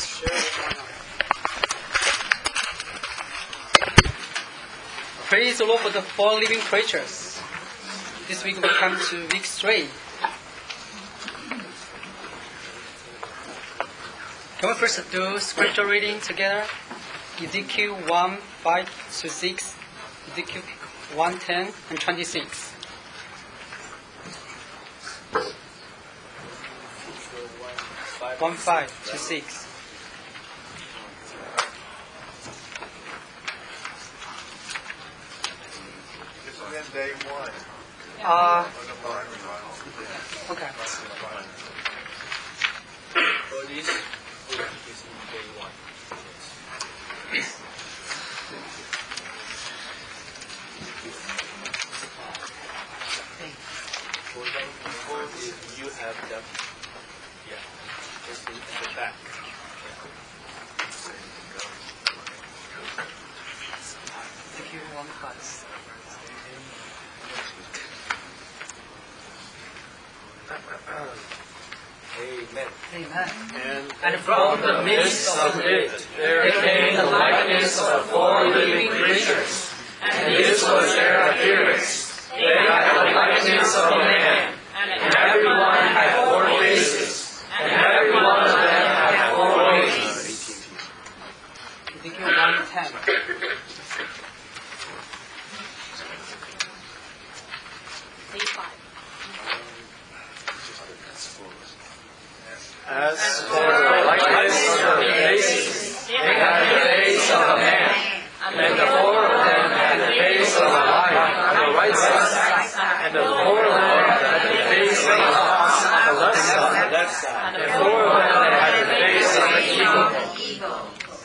Praise the Lord for the 4 living creatures. This week we come to week 3. Can we first do scripture reading together? Ezekiel 1:5-6, Ezekiel 1:10 and 26. One 5 to 6. This is in day 1. Okay. For this book is in day 1. For if you have them, just in the back. Ezekiel 1:5. Amen. Amen. And from the midst of it there came the likeness of 4 living creatures, and this was their appearance. They had the likeness of a man, and every one had 4 faces, and every one of them had 4 wings. Ezekiel 1:10. As for the likeness of the faces, they had the face of a man, and the 4 of them had the face of a lion on the right side, and the 4 of them had the face of a ox on the left side, and 4 of them had the face of an eagle.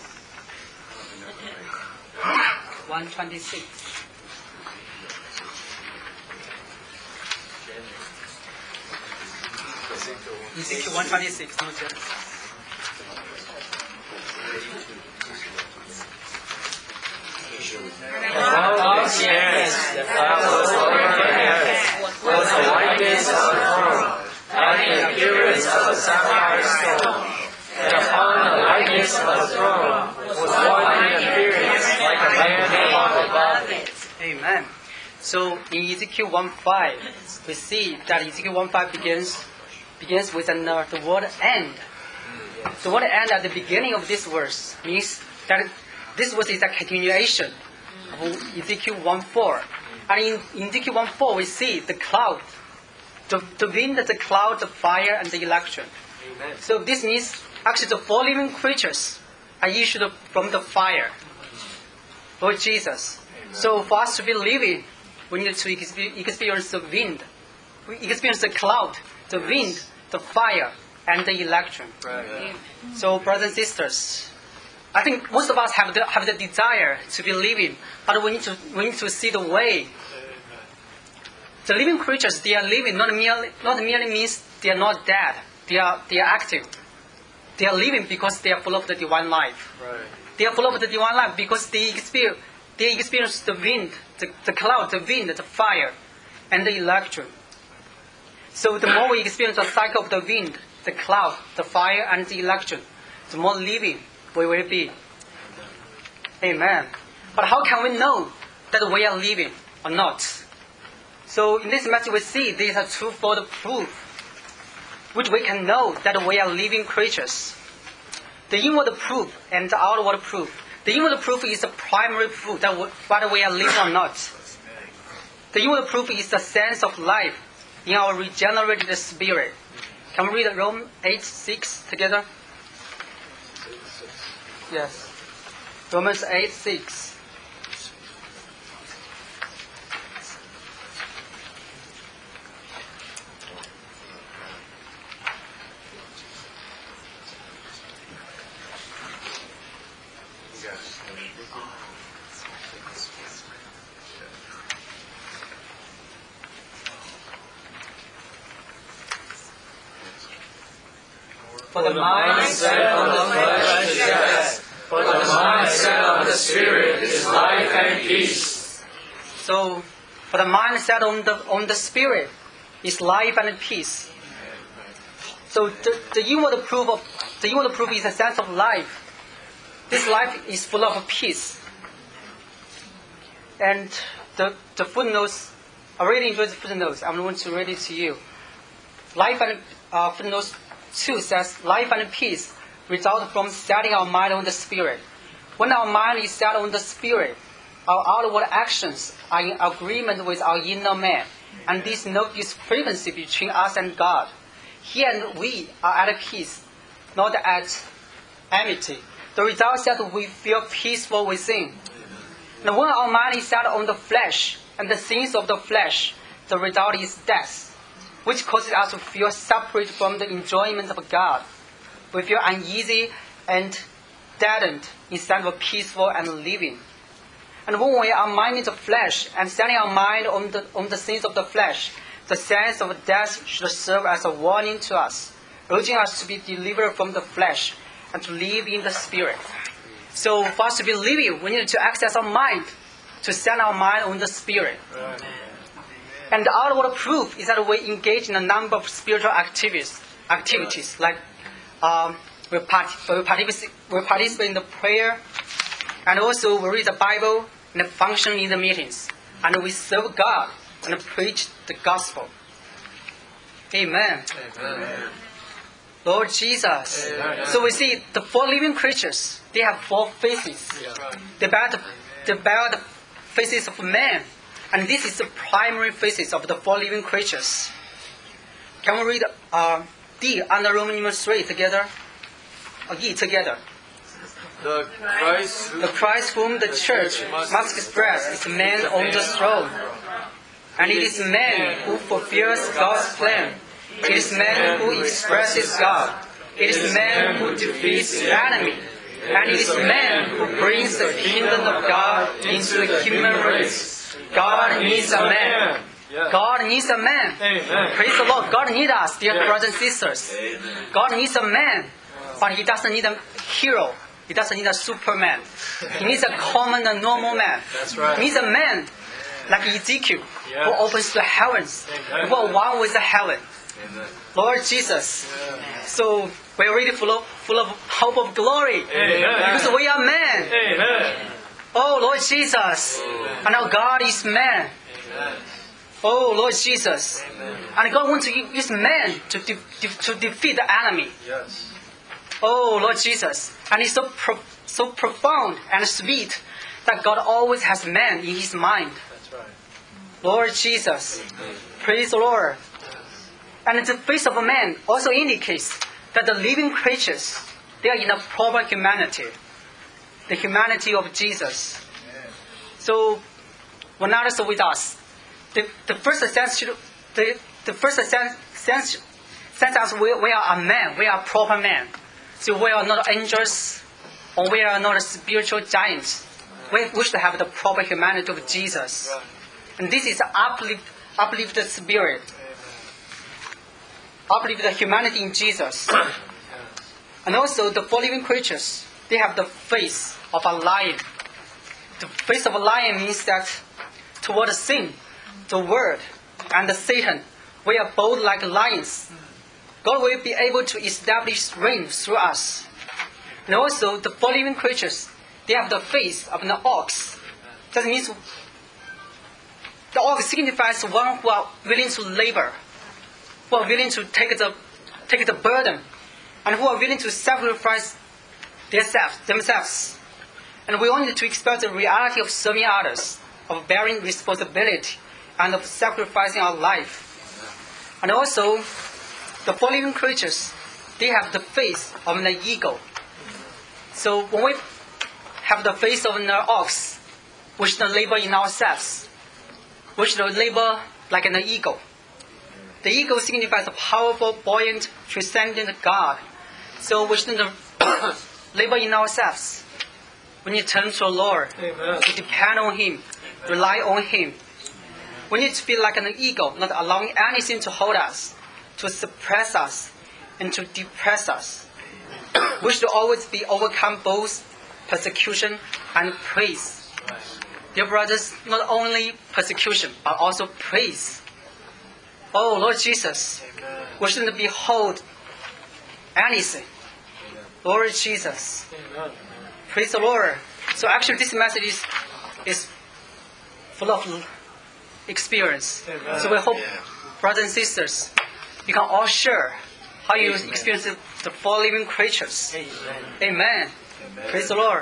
1:26. Ezekiel 1:26. No, Jeff. Above the heads, that was over the heads, was the likeness of a throne, and the appearance of a sapphire stone. And upon the likeness of the throne was one in appearance like a man upon above it. Amen. So in Ezekiel 1:5, we see that Ezekiel 1:5 begins with the word "and." The word "and" at the beginning of this verse means that this verse is a continuation of Ezekiel 1:4. And in Ezekiel 1:4, we see the cloud, the wind, the cloud, the fire, and the election. Amen. So this means actually the 4 living creatures are issued from the fire, Lord Jesus. Amen. So for us to be living, we need to experience the wind. We experience the cloud, the wind, the fire, and the election. Right. So brothers and sisters, I think most of us have the desire to be living, but we need to see the way. The living creatures, they are living, not merely means they are not dead. They are active. They are living because they are full of the divine life. Right. They are full of the divine life because they experience the wind, the cloud, the wind, the fire, and the election. So the more we experience the cycle of the wind, the cloud, the fire, and the election, the more living we will be. Amen. But how can we know that we are living or not? So in this message we see these are twofold proof, which we can know that we are living creatures. The inward proof and the outward proof. The inward proof is the primary proof that whether we are living or not. The inward proof is the sense of life in our regenerated spirit. Can we read Romans 8:6 together? Yes. Romans 8:6. For the mind set on the flesh is death, but the mind set on the spirit is life and peace. So, for the mind set on the spirit is life and peace. So the inward proof the inward proof is a sense of life. This life is full of peace. And the footnotes, I really enjoy the footnotes. I'm going to read it to you. Life and footnotes 2 says, life and peace result from setting our mind on the Spirit. When our mind is set on the Spirit, our outward actions are in agreement with our inner man, and there is no discrepancy between us and God. He and we are at peace, not at enmity. The result is that we feel peaceful within. And when our mind is set on the flesh and the things of the flesh, the result is death, which causes us to feel separate from the enjoyment of God. We feel uneasy and deadened instead of peaceful and living. And when we are minding the flesh and setting our mind on the things of the flesh, the sense of death should serve as a warning to us, urging us to be delivered from the flesh and to live in the Spirit. So for us to be living, we need to access our mind, to set our mind on the Spirit. Right. And the outward proof is that we engage in a number of spiritual activities like we participate in the prayer, and also we read the Bible and function in the meetings, and we serve God and preach the gospel. Amen. Amen. Lord Jesus. Amen. So we see the 4 living creatures, they have 4 faces. Yeah. They bear the faces of man. And this is the primary faces of the 4 living creatures. Can we read D under Roman numeral 3 together? E together. The Christ whom the church must express is man on the throne. And it is man who fulfills God's plan. It is man who expresses God. It is man who defeats the enemy. And it is man who brings the kingdom of God into the human race. God needs a man. God needs a man. Amen. Praise the Lord. God needs us, dear brothers and sisters. God needs a man, but He doesn't need a hero. He doesn't need a Superman. He needs a common and normal man. That's right. He needs a man like Ezekiel, Yes. who opens the heavens, Amen. who are one with the heaven. Amen. Lord Jesus. So we're really full of hope of glory. Amen. Because we are men. Amen. Oh, Lord Jesus. And our God is man. Amen. Oh, Lord Jesus. Amen. And God wants to use man to defeat the enemy. Yes. Oh, Lord Jesus. And it's so profound and sweet that God always has man in His mind. That's right. Lord Jesus. Praise the Lord. And the face of a man also indicates that the living creatures, they are in a proper humanity. The humanity of Jesus. So, when others are with us, the first sense us we are a man, we are a proper man. So we are not angels, or we are not spiritual giants. We wish to have the proper humanity of Jesus. And this is uplift the spirit. Uplift the humanity in Jesus. And also the 4 living creatures, they have the face of a lion. The face of a lion means that toward sin, the world, and the Satan, we are both like lions. God will be able to establish reign through us. And also the 4 living creatures, they have the face of an ox. That means the ox signifies one who are willing to labor, who are willing to take the burden, and who are willing to sacrifice themselves. And we wanted to express the reality of serving others, of bearing responsibility, and of sacrificing our life. And also, the 4 living creatures, they have the face of an eagle. So when we have the face of an ox, we should labor in ourselves. We should labor like an eagle. The eagle signifies a powerful, buoyant, transcendent God. So we shouldn't labor in ourselves. We need to turn to the Lord. Amen. To depend on Him. Rely on Him. We need to be like an eagle, not allowing anything to hold us, to suppress us, and to depress us. We should always be overcome both persecution and praise. Dear brothers, not only persecution, but also praise. Oh, Lord Jesus, we shouldn't behold anything. Lord Jesus. Amen. Praise the Lord. So actually this message is full of experience. Amen. So we hope, brothers and sisters, you can all share how you Amen. experience the four living creatures. Amen. Amen. Praise the Lord.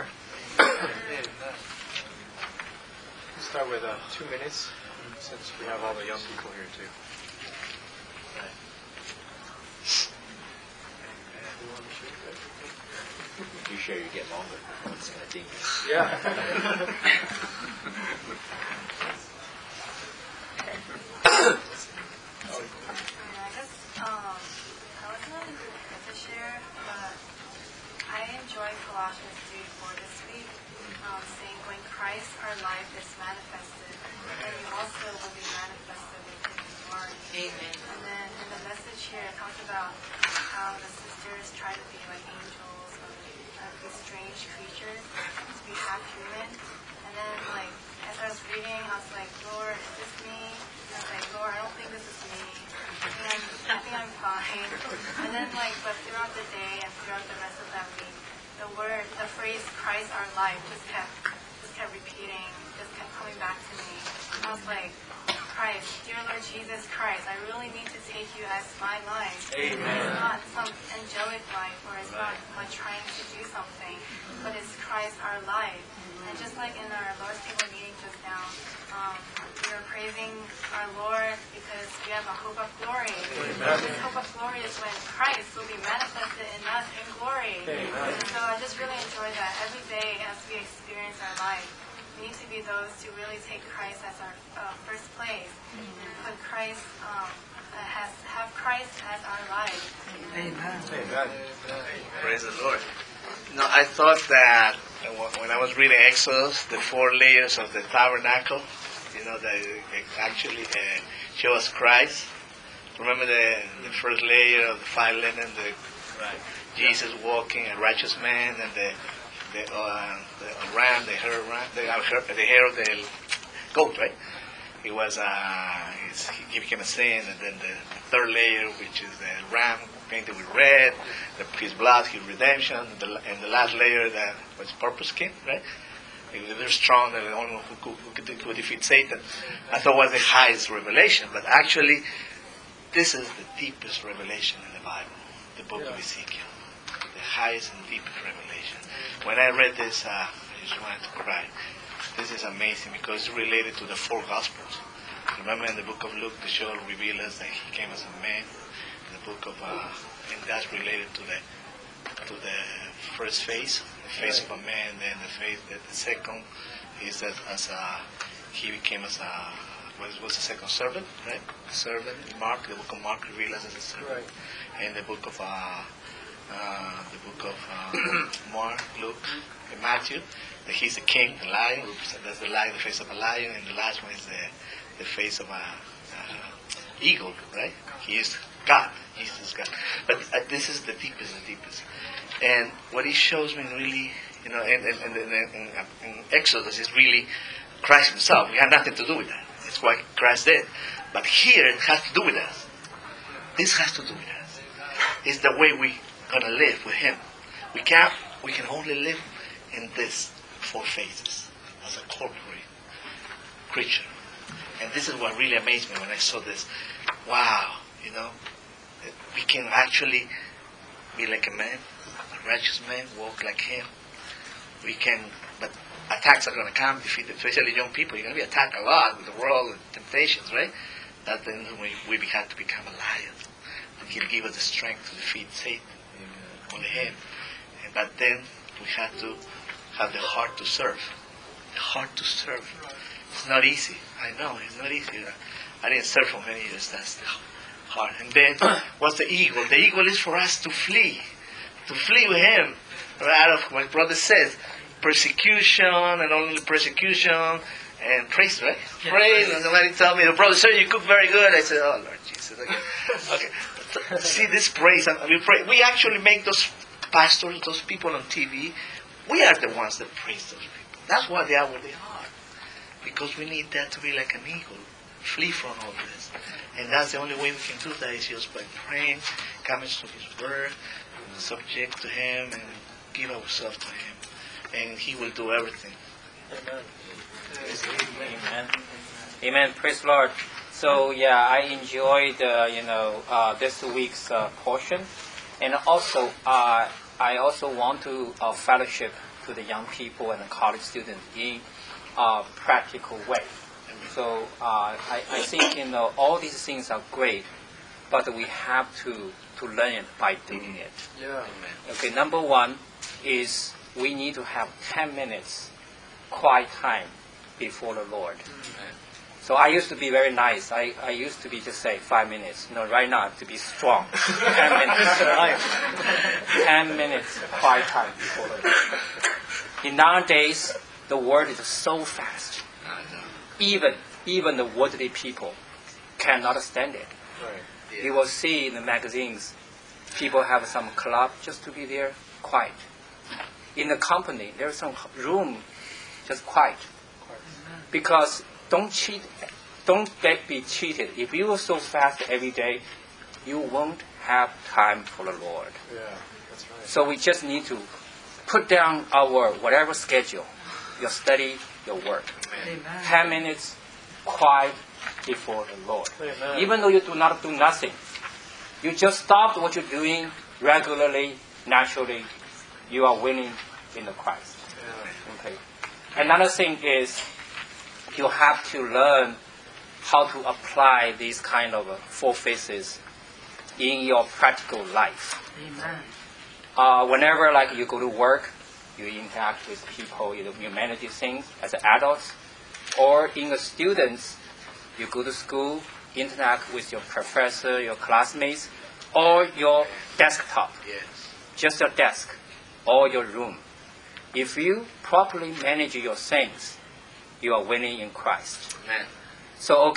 Start with 2 minutes, since we have all the young people here too. You share, you get longer. It's going to ding. Yeah. I was not to share, but I enjoy Colossians 3:4 this week, saying when Christ our life is manifested, then you also will be manifested with Him in glory. Amen. And then in the message here, it talks about how the sisters try to be like angels or these strange creatures to be half human. And then like as I was reading, I was like, Lord, is this me? And I was like, Lord, I don't think this is me. I think I'm fine. And then but throughout the day and throughout the rest of that week, the phrase Christ our life just kept repeating, just kept coming back to me. I was like, Christ, dear Lord Jesus Christ, I really need to take you as my life. Amen. It's not some angelic life, or it's not like trying to do something, but it's Christ our life. And just like in our Lord's Table meeting just now, we are praising our Lord because we have a hope of glory. This hope of glory is when Christ will be manifested in us in glory. And so I just really enjoy that every day as we experience our life. We need to be those to really take Christ as our first place and put Christ, have Christ as our life. Amen. Praise the Lord. No, I thought that when I was reading Exodus, the 4 layers of the tabernacle, that it actually show us Christ. Remember the first layer of the 5 linen, Jesus walking, a righteous man, and the ram, the hair of the goat, right? It was he became a sin, and then the 3rd layer, which is the ram painted with red, his blood, his redemption, and the last layer that was purple skin, right? They're strong, they're the only one who could defeat Satan. I thought was the highest revelation, but actually, this is the deepest revelation in the Bible, the book of Ezekiel, the highest and deepest revelation. When I read this, I just wanted to cry. This is amazing because it's related to the 4 Gospels. Remember in the book of Luke, the show reveals us that he came as a man. In the book of, and that's related to the first phase, the face of a man. Then the second is that he became as a was the second servant, right? Servant. Mark, the book of Mark reveals us as a servant. Right. And the book of Mark, Luke, and Matthew, that he's the king, the lion. That's the lion, the face of a lion, and the last one is the face of a eagle, right? He is God. Jesus is God. But this is the deepest. And what he shows me really, in Exodus is really Christ himself. We have nothing to do with that. It's what Christ did. But here it has to do with us. This has to do with us. It's the way we're going to live with him. We can only live in this 4 phases as a corporate creature. And this is what really amazed me when I saw this. Wow, we can actually be like a man, a righteous man, walk like him. We can, but attacks are going to come, especially young people. You're going to be attacked a lot with the world and temptations, right? That then we have to become a lion. And he'll give us the strength to defeat Satan. Only him. But then we have to have the heart to serve. The heart to serve. It's not easy. I know, it's not easy. I didn't serve for many years. That's the heart. And then, what's the eagle? The eagle is for us to flee. To flee with him. Out of what brother says. Persecution, and only persecution, and praise, right? Yes. Praise. And somebody tell me, the brother said, you cook very good. I said, oh, Lord Jesus. Okay. See this praise. And we pray. We actually make those pastors, those people on TV, we are the ones that praise those people. That's why they are where they are. Because we need that to be like an eagle. Flee from all this. And that's the only way we can do that is just by praying, coming to his word, subject to Him and give ourselves to Him, and He will do everything. Amen. Amen. Praise the Lord. So I enjoyed this week's portion, and also I also want to fellowship to the young people and the college students in a practical way. So I think all these things are great, but we have to learn it by doing it. Yeah. Okay. Number one is we need to have 10 minutes quiet time before the Lord. So I used to be very nice. I used to be just say 5 minutes. Right now I have to be strong. 10 minutes. 10 minutes quiet time before the Lord. Nowadays, the world is so fast. Even the worldly people cannot stand it. Right. You will see in the magazines, people have some club just to be there quiet. In the company, there's some room just quiet. Because don't be cheated. If you are so fast every day, you won't have time for the Lord. Yeah, that's right. So we just need to put down our whatever schedule, your study, your work. Amen. 10 minutes quiet before the Lord. Amen. Even though you do not do nothing, you just stop what you're doing regularly, naturally, you are winning in the Christ. Yeah. Okay. Another thing is you have to learn how to apply these kind of 4 phases in your practical life. Amen. Whenever you go to work, you interact with people, you manage things as adults, or in the students, you go to school, interact with your professor, your classmates, or your desktop, Yes. just your desk, or your room. If you properly manage your things, you are winning in Christ. Amen. So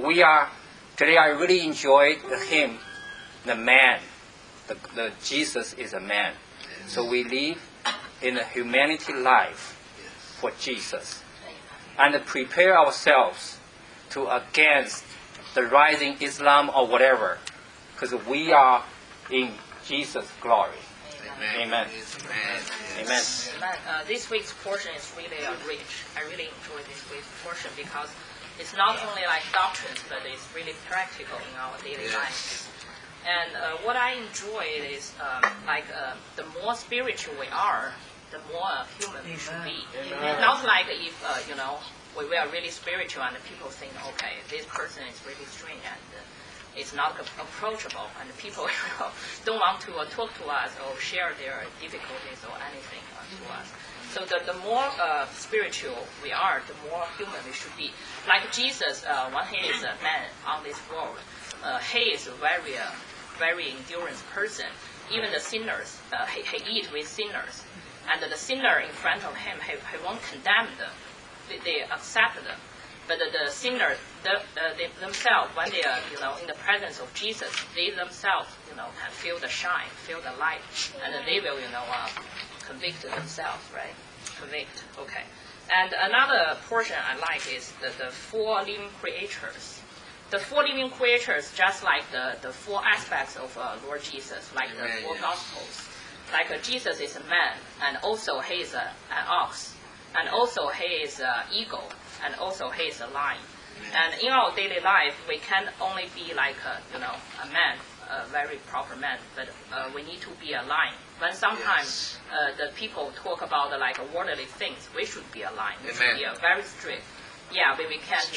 today I really enjoyed the hymn, the man, the Jesus is a man. So we live in a humanity life for Jesus, and prepare ourselves to against the rising Islam or whatever, because we are in Jesus' glory. Amen. Amen. This week's portion is really rich. I really enjoy this week's portion because it's not only like doctrines, but it's really practical in our daily lives. And what I enjoy is the more spiritual we are, the more human we should be. Amen. Not like if we are really spiritual and people think, okay, this person is really strange and it's not approachable, and people don't want to talk to us or share their difficulties or anything to us. So the more spiritual we are, the more human we should be. Like Jesus, when he is a man on this world, he is a very endurance person. Even the sinners, he eat with sinners, and the sinner in front of him, he won't condemn them. They accept them. But the sinners they themselves, when they are in the presence of Jesus, they themselves can feel the shine, feel the light, and they will convict themselves, right? Convict. Okay. And another portion I like is the 4 living creatures. The 4 living creatures, just like the 4 aspects of Lord Jesus, like the 4 Gospels. Like Jesus is a man, and also he is an ox, and also he is an eagle, and also he is a lion. And in our daily life, we can only be like a man, a very proper man, but we need to be a lion. When sometimes the people talk about worldly things, we should be a lion. We should be very strict. Yeah, we can't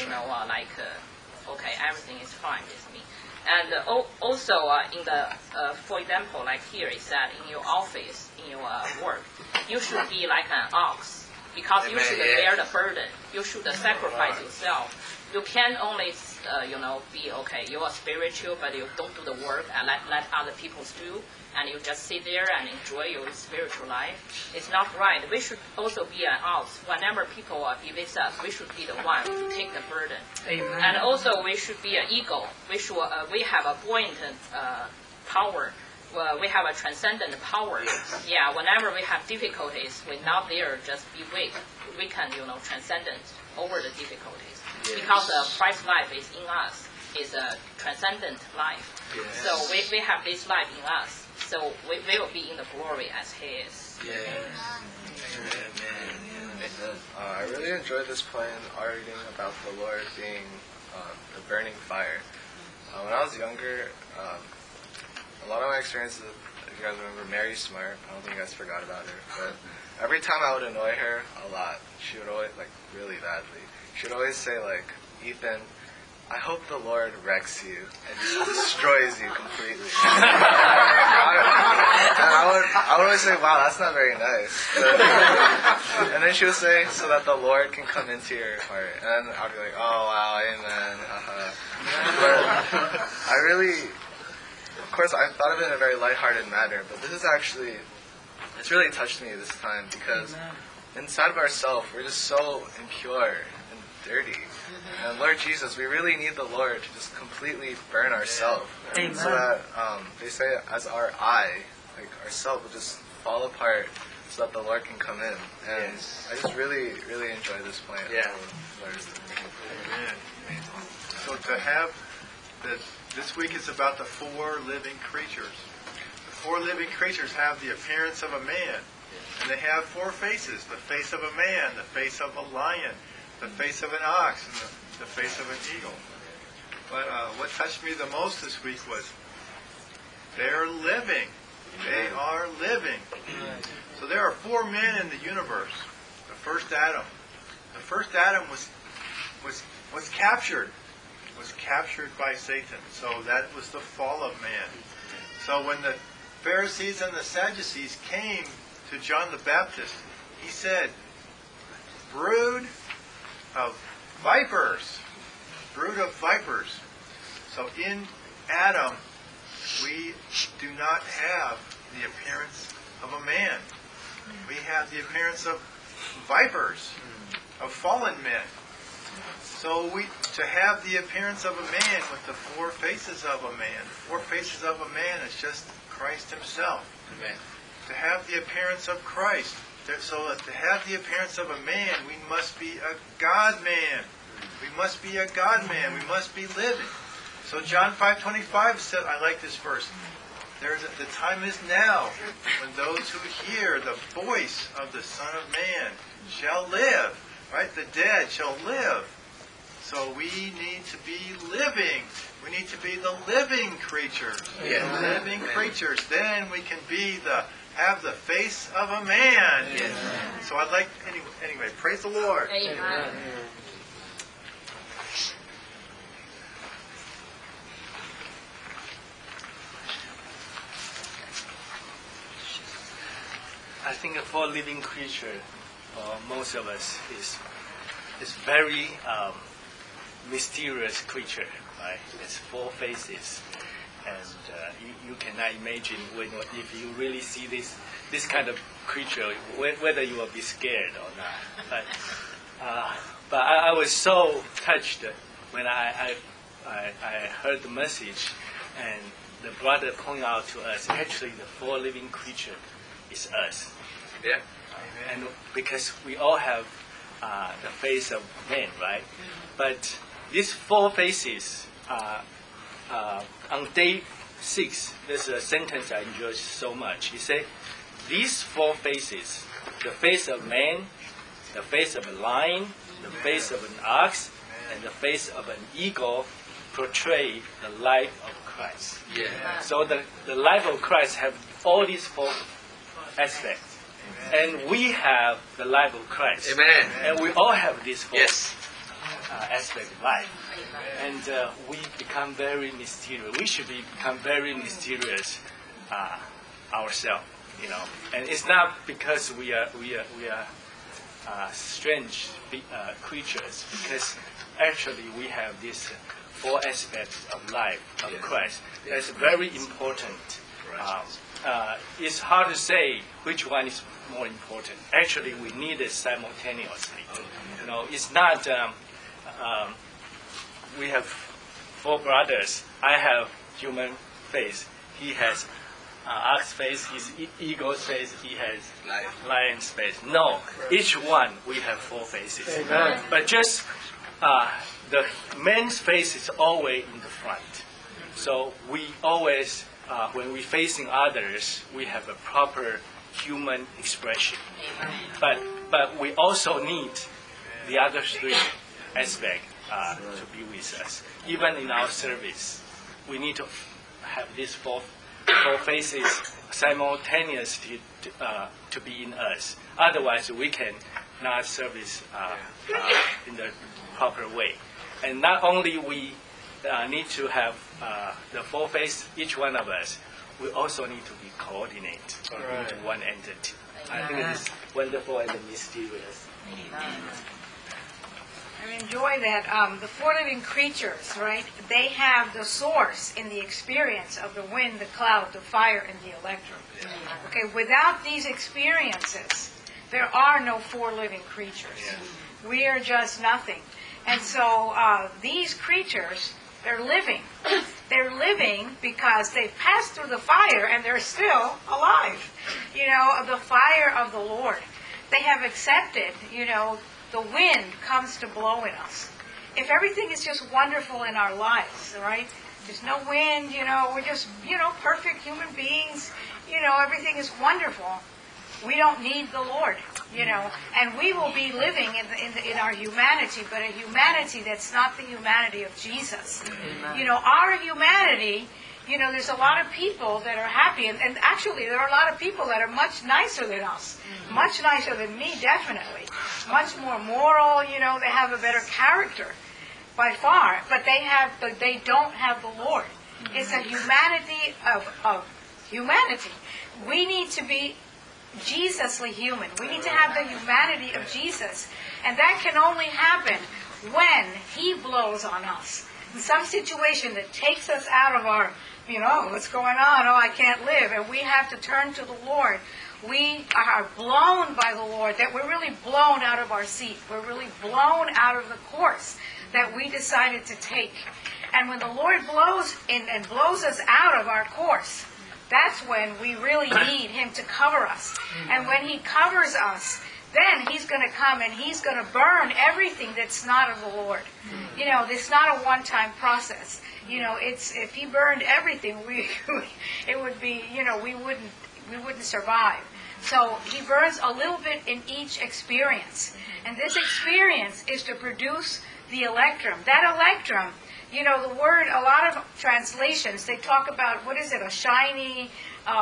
okay, everything is fine with me. And also in the for example, like here it said in your office, in your work, you should be like an ox. Because you should bear the burden. You should sacrifice yourself. You can only, be okay. You are spiritual, but you don't do the work and let other people do, and you just sit there and enjoy your spiritual life. It's not right. We should also be an ox. Whenever people be with us, we should be the one to take the burden. Amen. And also, we should be an eagle. We have a buoyant power. We have a transcendent power. Yeah, whenever we have difficulties, we're not there just be weak. We can, transcendent over the difficulties. Because Christ's life is in us, is a transcendent life. So we have this life in us. So we will be in the glory as He is. I really enjoyed this plan, arguing about the Lord being the burning fire. When I was younger, a lot of my experiences, if you guys remember Mary Smart, I don't think you guys forgot about her, but every time I would annoy her a lot, she would always, like, really badly, she would always say, like, Ethan, I hope the Lord wrecks you and just destroys you completely. And I would always say, wow, that's not very nice. And then she would say, so that the Lord can come into your heart. And then I'd be like, oh, wow, amen. But I really, of course, I thought of it in a very lighthearted manner, but this is actually, it's really touched me this time because inside of ourselves, we're just so impure and dirty. And Lord Jesus, we really need the Lord to just completely burn ourselves. So that, they say, as our eye, like ourselves, will just fall apart so that the Lord can come in. And I just really, really enjoy this plan. Amen. So to have, this week is about the 4 living creatures. The 4 living creatures have the appearance of a man. And they have 4 faces. The face of a man, the face of a lion, the face of an ox, and the face of an eagle. But what touched me the most this week was they're living. They are living. So there are 4 men in the universe. The first Adam. The first Adam was captured. Was captured by Satan. So that was the fall of man. So when the Pharisees and the Sadducees came to John the Baptist, he said, brood of vipers. Brood of vipers. So in Adam, we do not have the appearance of a man. We have the appearance of vipers, of fallen men. So to have the appearance of a man with the 4 faces of a man, 4 faces of a man is just Christ himself. Amen. To have the appearance of Christ, so to have the appearance of a man, we must be a God-man. We must be a God-man. We must be living. So John 5:25 said, I like this verse. The time is now when those who hear the voice of the Son of Man shall live. Right? The dead shall live. So we need to be living. We need to be the living creatures. The living creatures. Then we can have the face of a man. So I'd like, anyway, praise the Lord. Amen. I think for a living creature, most of us is very mysterious creature, right? It's 4 faces, and you cannot imagine if you really see this kind of creature, whether you will be scared or not. But I was so touched when I heard the message, and the brother pointed out to us, actually the 4 living creature is us. Yeah. And because we all have the face of man, right? But these 4 faces, on day 6, there's a sentence I enjoy so much. He said, these 4 faces, the face of man, the face of a lion, the face of an ox, and the face of an eagle, portray the life of Christ. Yeah. So the life of Christ have all these 4 aspects. And we have the life of Christ. Amen. And we all have these 4 Yes. aspects of life. And we become very mysterious. We should become very mysterious ourselves, you know. And it's not because we are strange creatures, because actually we have these 4 aspects of life of Christ. That's very important. It's hard to say which one is more important. Actually, we need it simultaneously. You know, it's not. We have 4 brothers. I have human face. He has ox face. His eagle's face. He has lion's face. No, each one we have 4 faces. Amen. But just the man's face is always in the front. So we always when we're facing others, we have a proper human expression. But we also need the other three aspects to be with us. Even in our service, we need to have these four faces simultaneously to be in us. Otherwise, we can not service in the proper way. And not only we need to have the four faces, each one of us, we also need to be coordinated into one entity. I think it is wonderful and mysterious. I enjoy that. The four living creatures, right? They have the source in the experience of the wind, the cloud, the fire, and the electrum. Okay, without these experiences, there are no four living creatures. We are just nothing. And so these creatures, they're living. They're living because they've passed through the fire and they're still alive. You know, the fire of the Lord. They have accepted, you know, the wind comes to blow in us. If everything is just wonderful in our lives, right? There's no wind, you know, we're just, you know, perfect human beings. You know, everything is wonderful. We don't need the Lord, you know, and we will be living in our humanity, but a humanity that's not the humanity of Jesus. You know, our humanity, you know, there's a lot of people that are happy, and actually there are a lot of people that are much nicer than us, much nicer than me, definitely, much more moral, you know, they have a better character by far, but they don't have the Lord. It's a humanity of humanity. We need to be Jesusly human. We need to have the humanity of Jesus. And that can only happen when He blows on us. In some situation that takes us out of our, you know, what's going on? Oh, I can't live. And we have to turn to the Lord. We are blown by the Lord, that we're really blown out of our seat. We're really blown out of the course that we decided to take. And when the Lord blows in and blows us out of our course, that's when we really need Him to cover us. And when He covers us, then He's going to come and He's going to burn everything that's not of the Lord. You know, it's not a one-time process. You know, it's if He burned everything, it would be, you know, we wouldn't survive. So He burns a little bit in each experience. And this experience is to produce the electrum. That electrum, you know, the word, a lot of translations, they talk about, what is it, a shiny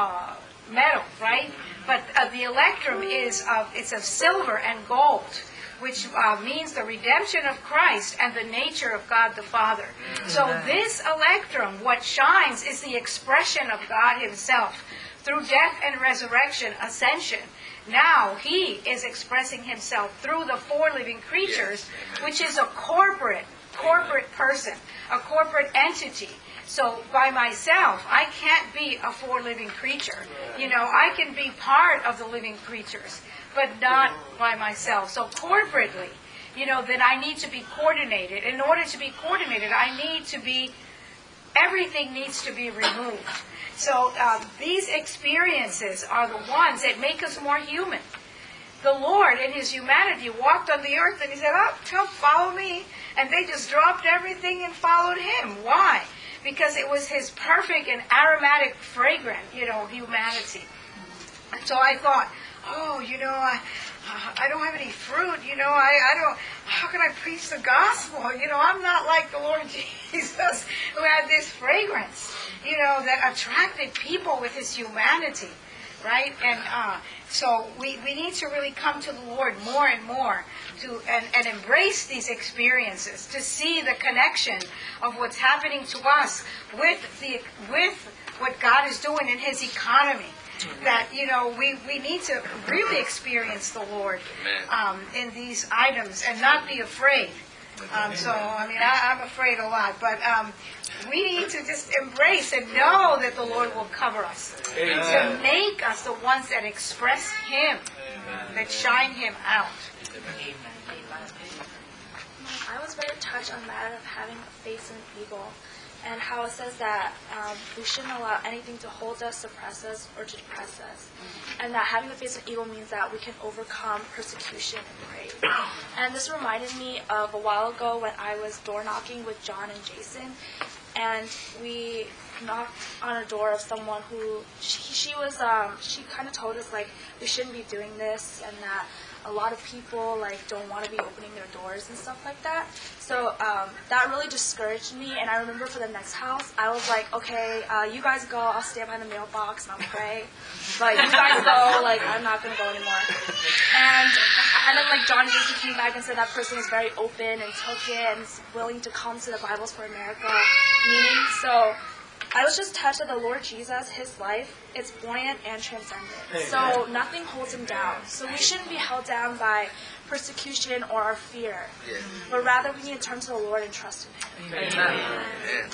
metal, right? But the electrum it's of silver and gold, which means the redemption of Christ and the nature of God the Father. So this electrum, what shines, is the expression of God Himself through death and resurrection, ascension. Now He is expressing Himself through the four living creatures, which is a corporate person, a corporate entity. So by myself, I can't be a four living creature. You know, I can be part of the living creatures, but not by myself. So corporately, you know, then I need to be coordinated. In order to be coordinated, everything needs to be removed. So these experiences are the ones that make us more human. The Lord, in His humanity, walked on the earth and He said, "Oh, come follow me." And they just dropped everything and followed Him. Why? Because it was His perfect and aromatic, fragrant, you know, humanity. And so I thought, oh, you know, I don't have any fruit, you know, I don't, how can I preach the gospel? You know, I'm not like the Lord Jesus, who had this fragrance, you know, that attracted people with His humanity, right? And so we need to really come to the Lord more and more and embrace these experiences, to see the connection of what's happening to us with what God is doing in His economy. That, you know, we need to really experience the Lord in these items and not be afraid. So, I mean, I'm afraid a lot, but we need to just embrace and know that the Lord will cover us. To make us the ones that express Him, that shine Him out. I was very touched on the matter of having a face of an eagle, and how it says that we shouldn't allow anything to hold us, suppress us, or to depress us. And that having the face of evil means that we can overcome persecution and pray. And this reminded me of a while ago when I was door knocking with John and Jason. and we knocked on a door of someone who she kind of told us like we shouldn't be doing this, and that a lot of people like don't want to be opening their doors and stuff like that. So that really discouraged me, and I remember for the next house, I was like, okay, you guys go, I'll stand by the mailbox and I'll pray, but you guys go, like I'm not gonna go anymore. And then like John Jason came back and said that person is very open and took it and is willing to come to the Bibles for America meeting. So I was just touched that the Lord Jesus, his life, is buoyant and transcendent. So nothing holds him down. So we shouldn't be held down by persecution or our fear, but rather we need to turn to the Lord and trust in him. Amen.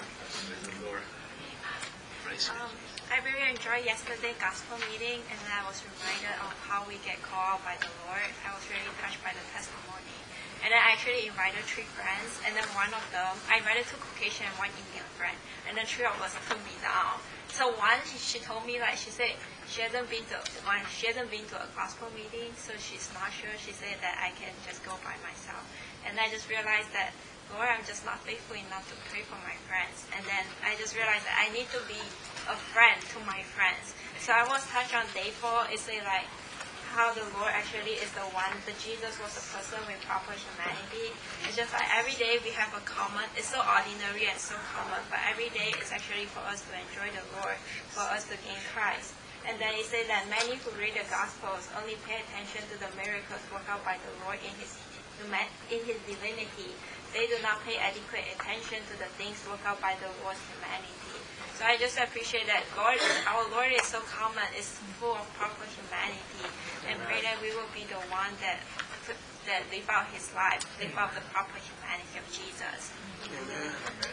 I really enjoyed yesterday's gospel meeting, and I was reminded of how we get called by the Lord. I was really touched by the testimony. And I actually invited 3 friends, and then one of them, I invited 2 Caucasian and 1 Indian friend, and then 3 of us turned me down. So one, she told me, like, she said she hasn't been to a gospel meeting, so she's not sure. She said that I can just go by myself. And I just realized that, Lord, I'm just not faithful enough to pray for my friends. And then I just realized that I need to be a friend to my friends. So I was touched on day 4. It said, like, how the Lord actually is the one, that Jesus was a person with proper humanity. It's just like every day we have a common, it's so ordinary and so common, but every day is actually for us to enjoy the Lord, for us to gain Christ. And then it says that many who read the Gospels only pay attention to the miracles worked out by the Lord in his divinity. They do not pay adequate attention to the things worked out by the Lord's humanity. So I just appreciate that our Lord is so common, is full of proper humanity, and pray that we will be the one that live out his life, live out the proper humanity of Jesus. Amen.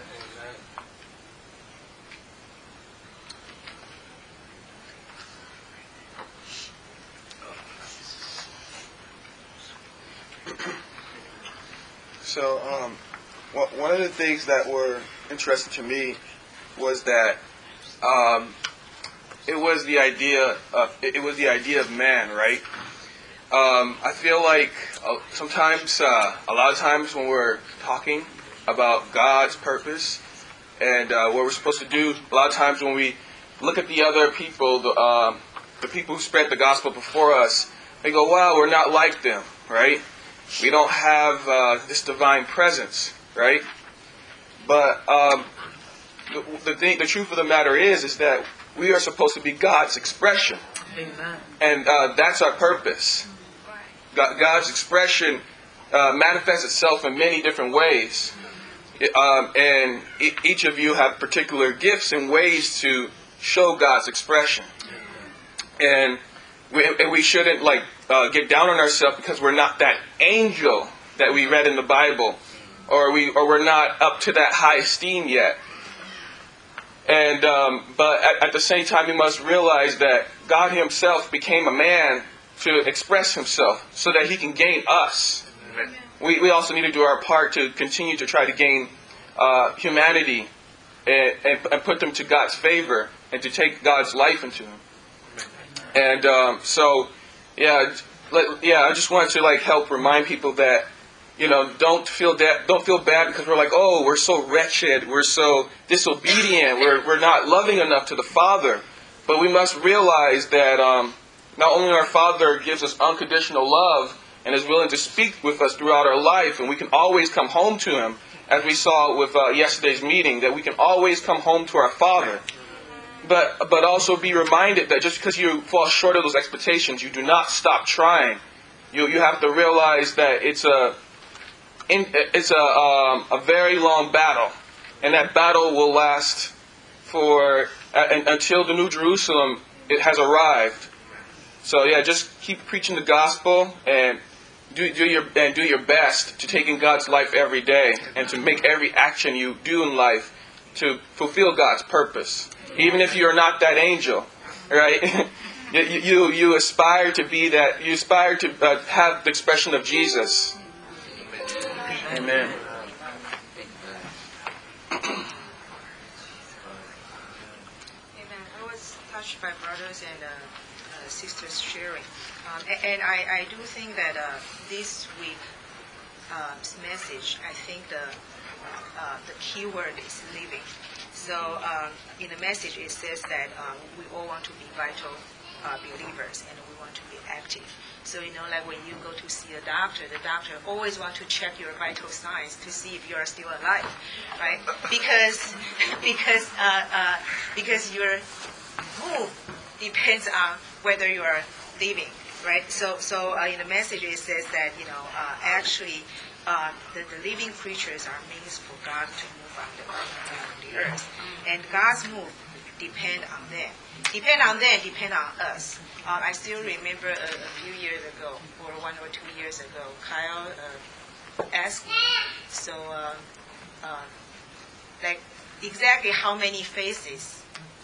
So, one of the things that were interesting to me was that it was the idea of man, right? I feel like sometimes, a lot of times when we're talking about God's purpose and what we're supposed to do, a lot of times when we look at the other people, the people who spread the gospel before us, they go, wow, we're not like them, right? We don't have this divine presence, right? But the truth of the matter is that we are supposed to be God's expression. Amen. And that's our purpose. God's expression manifests itself in many different ways. And each of you have particular gifts and ways to show God's expression. And we shouldn't get down on ourselves because we're not that angel that we read in the Bible, or we're not up to that high esteem yet. And but at the same time, we must realize that God Himself became a man to express Himself so that He can gain us. We also need to do our part to continue to try to gain humanity and put them to God's favor and to take God's life into them. And I just wanted to help remind people that, don't feel bad because we're like, oh, we're so wretched, we're so disobedient, we're not loving enough to the Father. But we must realize that not only our Father gives us unconditional love and is willing to speak with us throughout our life, and we can always come home to Him, as we saw with yesterday's meeting, that we can always come home to our Father. But also be reminded that just because you fall short of those expectations, you do not stop trying. You have to realize that it's a very long battle, and that battle will last until the New Jerusalem has arrived. So just keep preaching the gospel and do your best to take in God's life every day, and to make every action you do in life to fulfill God's purpose. Even if you're not that angel, right? you aspire to be that. You aspire to have the expression of Jesus. Amen. Amen. I was touched by brothers and sisters sharing, and I do think that this week's message, I think the key word is living. So in the message, it says that we all want to be vital believers and we want to be active. So, like when you go to see the doctor always want to check your vital signs to see if you are still alive, right? Because your mood depends on whether you are living, right? So in the message it says that, actually the living creatures are means for God to move on the earth. And God's move depend on them. Depend on us. I still remember a few years ago, or 1 or 2 years ago, Kyle asked me, like exactly how many faces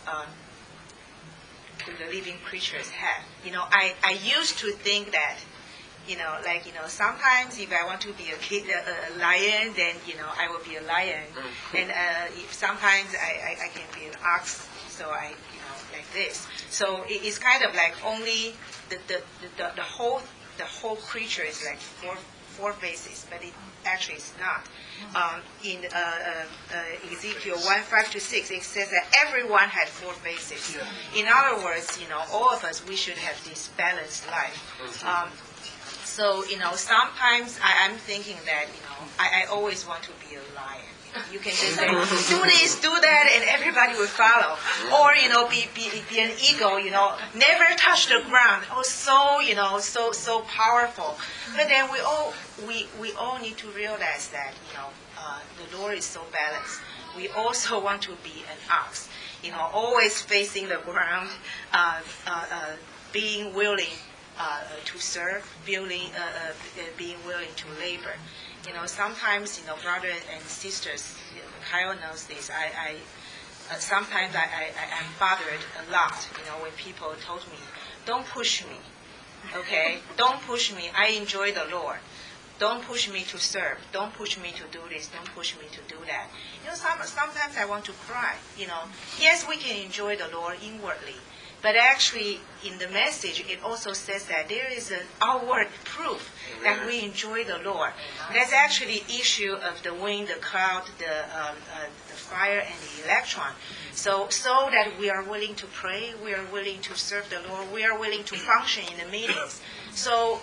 do the living creatures have? I used to think that, sometimes if I want to be a lion, then, I will be a lion. And if sometimes I can be an ox, so like this. So it's kind of like only the whole creature is like four faces, but it actually is not. In Ezekiel 1:5-6, it says that everyone had 4 faces. In other words, all of us, we should have this balanced life. So, sometimes I'm thinking that, I always want to be a lion. You can just say, do this, do that, and everybody will follow. Or, be an eagle, never touch the ground. Oh, so powerful. But then we all need to realize that, the Lord is so balanced. We also want to be an ox, always facing the ground, being willing to serve, being willing to labor. Sometimes, brothers and sisters, Kyle knows this. Sometimes I'm bothered a lot, when people told me, don't push me, okay? Don't push me. I enjoy the Lord. Don't push me to serve. Don't push me to do this. Don't push me to do that. Sometimes I want to cry, Yes, we can enjoy the Lord inwardly. But actually, in the message, it also says that there is an outward proof that we enjoy the Lord. That's actually the issue of the wind, the cloud, the fire, and the electron. So that we are willing to pray, we are willing to serve the Lord, we are willing to function in the meetings. So,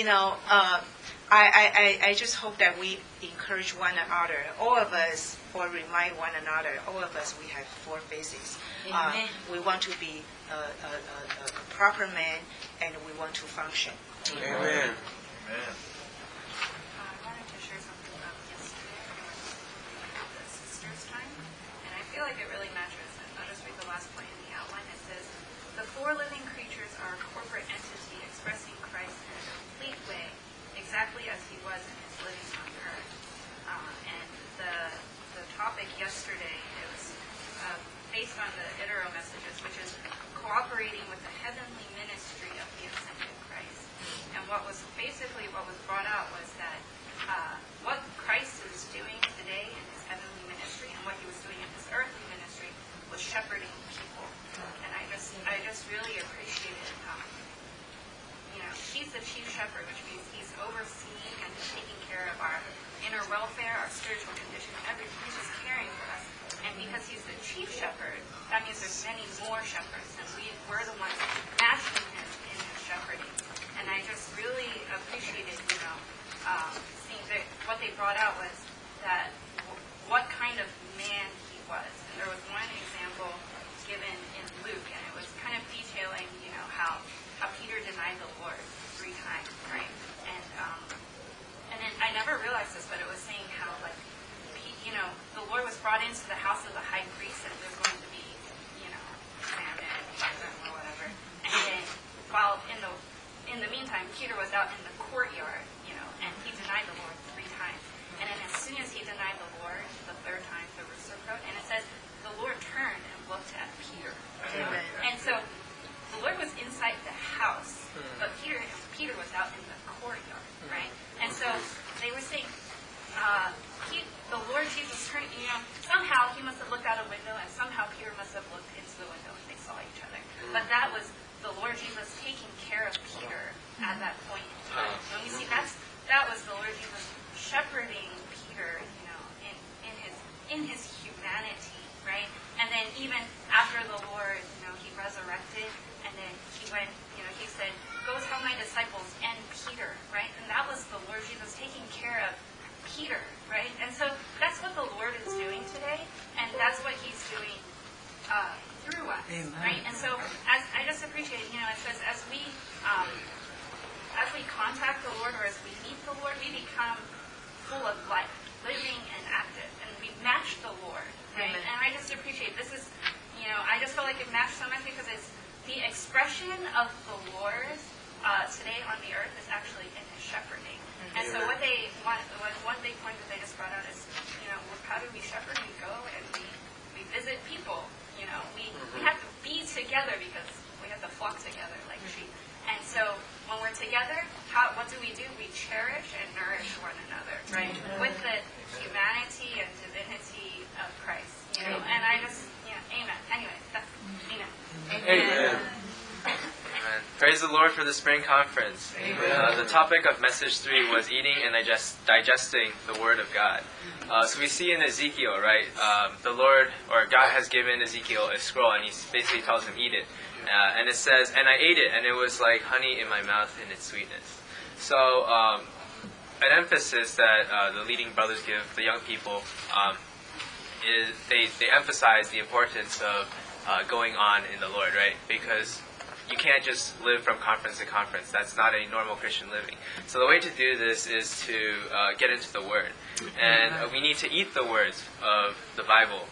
I just hope that we encourage one another, all of us, or remind one another, all of us, we have 4 faces. We want to be a proper man, and we want to function. Amen. I Amen. wanted to share something about yesterday. The sisters' time, and I feel like it really matches. I'll just read the last point in the outline. It says, "The 4 living creatures are a corporate entity expressing Christ in a complete way, exactly as he was in his living on earth." And the topic yesterday, it was based on the Itero messages, which is cooperating with the heavenly ministry of the ascended Christ. And what was brought out was that what Christ is doing today in his heavenly ministry and what he was doing in his earthly ministry was shepherding people. And I just really appreciated, he's the chief shepherd, which means he's overseeing and taking care of our inner welfare, our spiritual condition, everything. He's just caring for us. And because he's the chief shepherd, that means there's many more shepherds, and we're the ones matching him in his shepherding. And I just really appreciated, seeing that what they brought out was that what kind of man he was. And there was one example given in Luke, and it was kind of detailing, how Peter denied the Lord 3 times, right? And then I never realized this, but it was saying how, like, the Lord was brought into the house of the high priest, and there's going to be, famine or whatever. And then, while in the meantime, Peter was out in the courtyard, and he denied the Lord 3 times. And then as soon as he denied the Lord, the 3rd time, the rooster crowed, and it says the Lord turned and looked at Peter. And so the Lord was inside the house, but Peter was out in the courtyard, right? And so they were saying, the Lord Jesus turned, somehow he must have looked out a window, and somehow Peter must have looked into the window, and they saw each other. But that was the Lord Jesus taking care of Peter at that point in time. And we see that was the Lord Jesus shepherding Peter, in his humanity, right? then even after the Lord, he resurrected, and then he went, he said, go tell my disciples and Peter, right? And that was the Lord Jesus taking care of Peter, right? And so that's what the Lord is doing today, and that's what he's doing through us, right? And so as I just appreciate, it says as we contact the Lord or as we meet the Lord, we become full of life, living and active, and we match the Lord, right? And I just appreciate this is, I just feel like it matched so much because it's the expression of the Lord today on the earth is actually in His shepherding. And so one big point that they just brought out is, how do we shepherd? We go and we visit people. We have to be together because we have to flock together like sheep. And so when we're together, what do? We cherish and nourish one another, right? With the humanity and divinity of Christ. And I just, amen. Anyway, that's amen. Amen. Amen. Praise the Lord for the spring conference. The topic of message 3 was eating and digesting the Word of God. So we see in Ezekiel, right, the Lord, or God has given Ezekiel a scroll, and He basically tells him, eat it. And it says, and I ate it, and it was like honey in my mouth in its sweetness. So an emphasis that the leading brothers give the young people is they emphasize the importance of going on in the Lord, right? Because you can't just live from conference to conference. That's not a normal Christian living. So the way to do this is to get into the Word. And we need to eat the words of the Bible.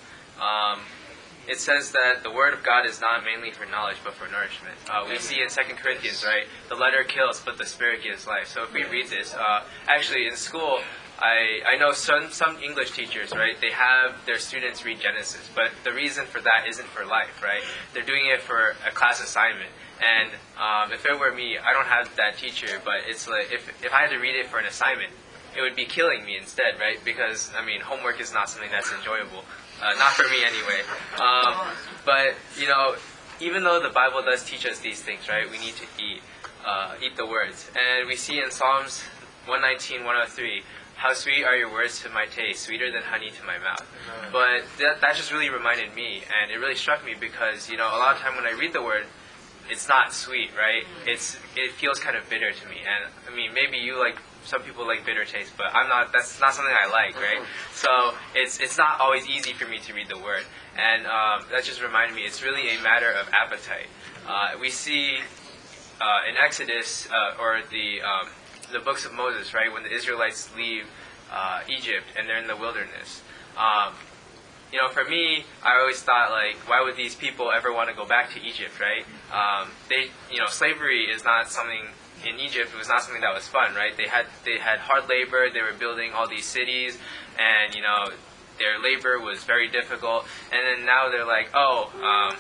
It says that the Word of God is not mainly for knowledge, but for nourishment. We see in 2 Corinthians, right, the letter kills, but the Spirit gives life. So if we read this, actually in school, I know some English teachers, right, they have their students read Genesis, but the reason for that isn't for life, right? They're doing it for a class assignment. And if it were me, I don't have that teacher, but it's like if I had to read it for an assignment, it would be killing me instead, right? Because, homework is not something that's enjoyable. Not for me anyway. But, even though the Bible does teach us these things, right, we need to eat the words. And we see in Psalms 119, 103, how sweet are your words to my taste, sweeter than honey to my mouth. But that just really reminded me, and it really struck me because, a lot of time when I read the Word, it's not sweet, right? It feels kind of bitter to me. And, maybe some people like bitter taste, but that's not something I like, right? So it's not always easy for me to read the Word. And that just reminded me, it's really a matter of appetite. We see in Exodus, or the books of Moses, right, when the Israelites leave Egypt and they're in the wilderness. For me, I always thought, why would these people ever want to go back to Egypt, right? Slavery is not something in Egypt. It was not something that was fun, right? They had hard labor. They were building all these cities, and their labor was very difficult. And then now they're like, hold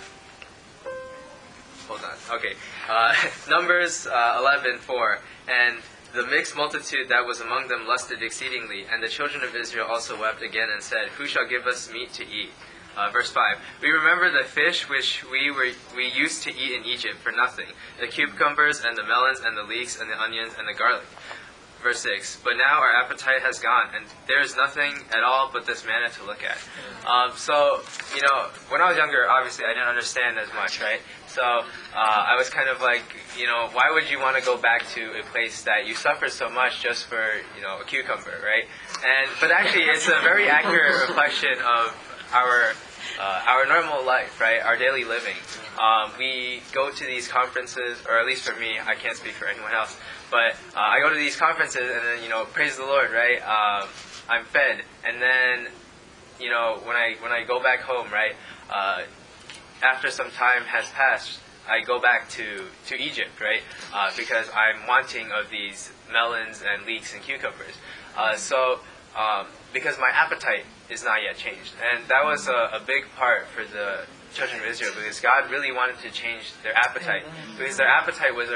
on, okay, Numbers 11:4, and the mixed multitude that was among them lusted exceedingly, and the children of Israel also wept again and said, who shall give us meat to eat? Verse 5, we remember the fish which we used to eat in Egypt for nothing, the cucumbers and the melons and the leeks and the onions and the garlic. Verse 6, but now our appetite has gone, and there is nothing at all but this manna to look at. So, when I was younger, obviously I didn't understand as much, right? So I was kind of like, why would you want to go back to a place that you suffered so much just for, a cucumber, right? But actually, it's a very accurate reflection of our normal life, right? Our daily living. We go to these conferences, or at least for me, I can't speak for anyone else, but I go to these conferences and then, praise the Lord, right? I'm fed. And then, when I go back home, right, after some time has passed, I go back to Egypt, right, because I'm wanting of these melons and leeks and cucumbers. Because my appetite is not yet changed. And that was a big part for the children of Israel, because God really wanted to change their appetite, because their appetite was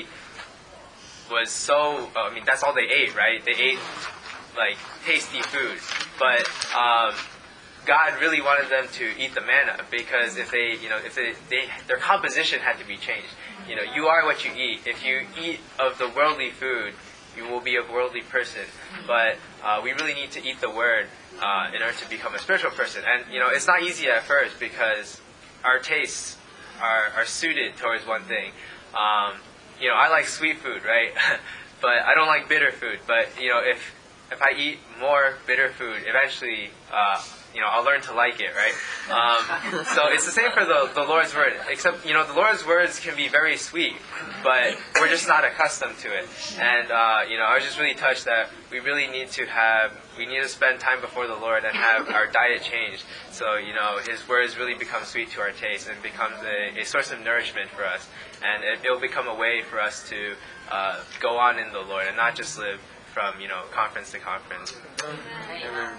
so, that's all they ate, right? They ate tasty food, but God really wanted them to eat the manna, because if their composition had to be changed. You are what you eat. If you eat of the worldly food, you will be a worldly person. But we really need to eat the Word in order to become a spiritual person. And it's not easy at first because our tastes are suited towards one thing. I like sweet food, right? But I don't like bitter food. But if I eat more bitter food, eventually I'll learn to like it, right? So it's the same for the Lord's Word, except the Lord's words can be very sweet, but we're just not accustomed to it. And I was just really touched that we really need to spend time before the Lord and have our diet changed, so His words really become sweet to our taste and becomes a source of nourishment for us, and it'll become a way for us to go on in the Lord and not just live from conference to conference. Amen.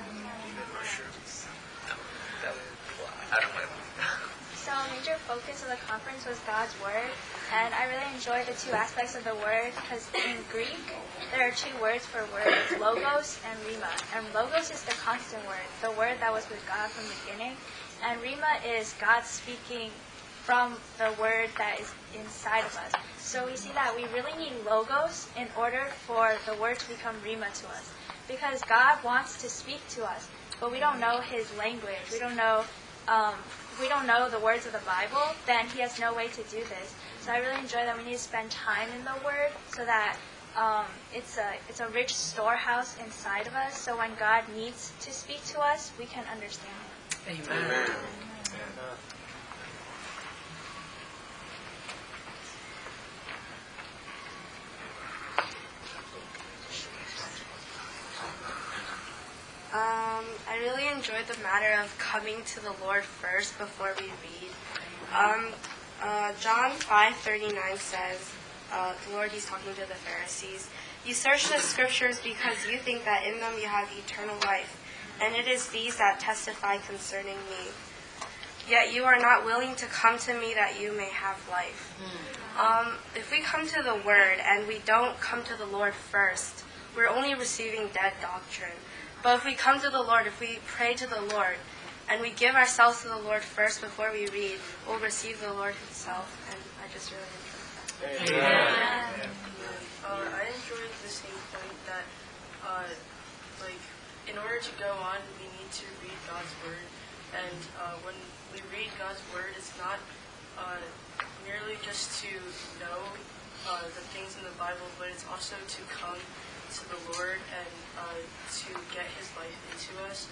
So a major focus of the conference was God's Word, and I really enjoyed the two aspects of the Word because in Greek there are two words for words, logos and rhema. And logos is the constant word, the word that was with God from the beginning, and rhema is God speaking from the word that is inside of us. So we see that we really need logos in order for the word to become rhema to us, because God wants to speak to us, but we don't know His language. We don't know the words of the Bible, then He has no way to do this. So I really enjoy that we need to spend time in the Word so that it's a rich storehouse inside of us. So when God needs to speak to us, we can understand Him. Amen. I really enjoyed the matter of coming to the Lord first before we read. John 5:39 says, the Lord, He's talking to the Pharisees, "You search the Scriptures because you think that in them you have eternal life, and it is these that testify concerning me. Yet you are not willing to come to me that you may have life." If we come to the Word and we don't come to the Lord first, we're only receiving dead doctrine. But if we come to the Lord, if we pray to the Lord, and we give ourselves to the Lord first before we read, we'll receive the Lord Himself. And I just really enjoyed that. Amen. I enjoyed the same point that, in order to go on, we need to read God's Word. And when we read God's Word, it's not merely just to know the things in the Bible, but it's also to come to the Lord and to get His life into us.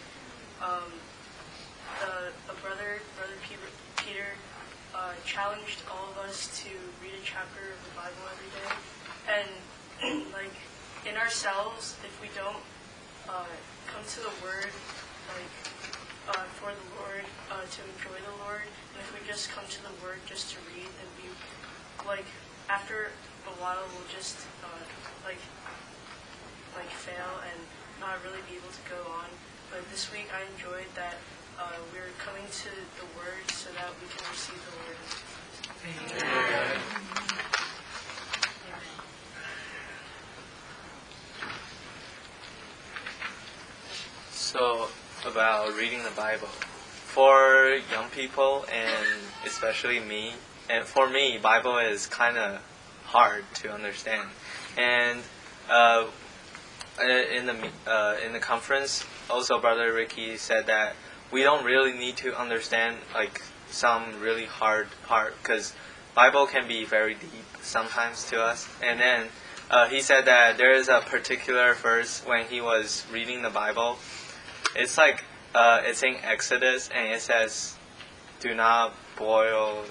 Brother Peter challenged all of us to read a chapter of the Bible every day, and in ourselves, if we don't come to the Word for the Lord, to enjoy the Lord, and if we just come to the Word just to read, then we after a while we'll just fail and not really be able to go on. But this week I enjoyed that we're coming to the Word so that we can receive the Lord. Amen. So, about reading the Bible. For young people, and especially me, and for me, Bible is kind of hard to understand. And in the conference, also Brother Ricky said that we don't really need to understand some really hard part, because Bible can be very deep sometimes to us. And then he said that there is a particular verse when he was reading the Bible. It's it's in Exodus, and it says, "Do not boil."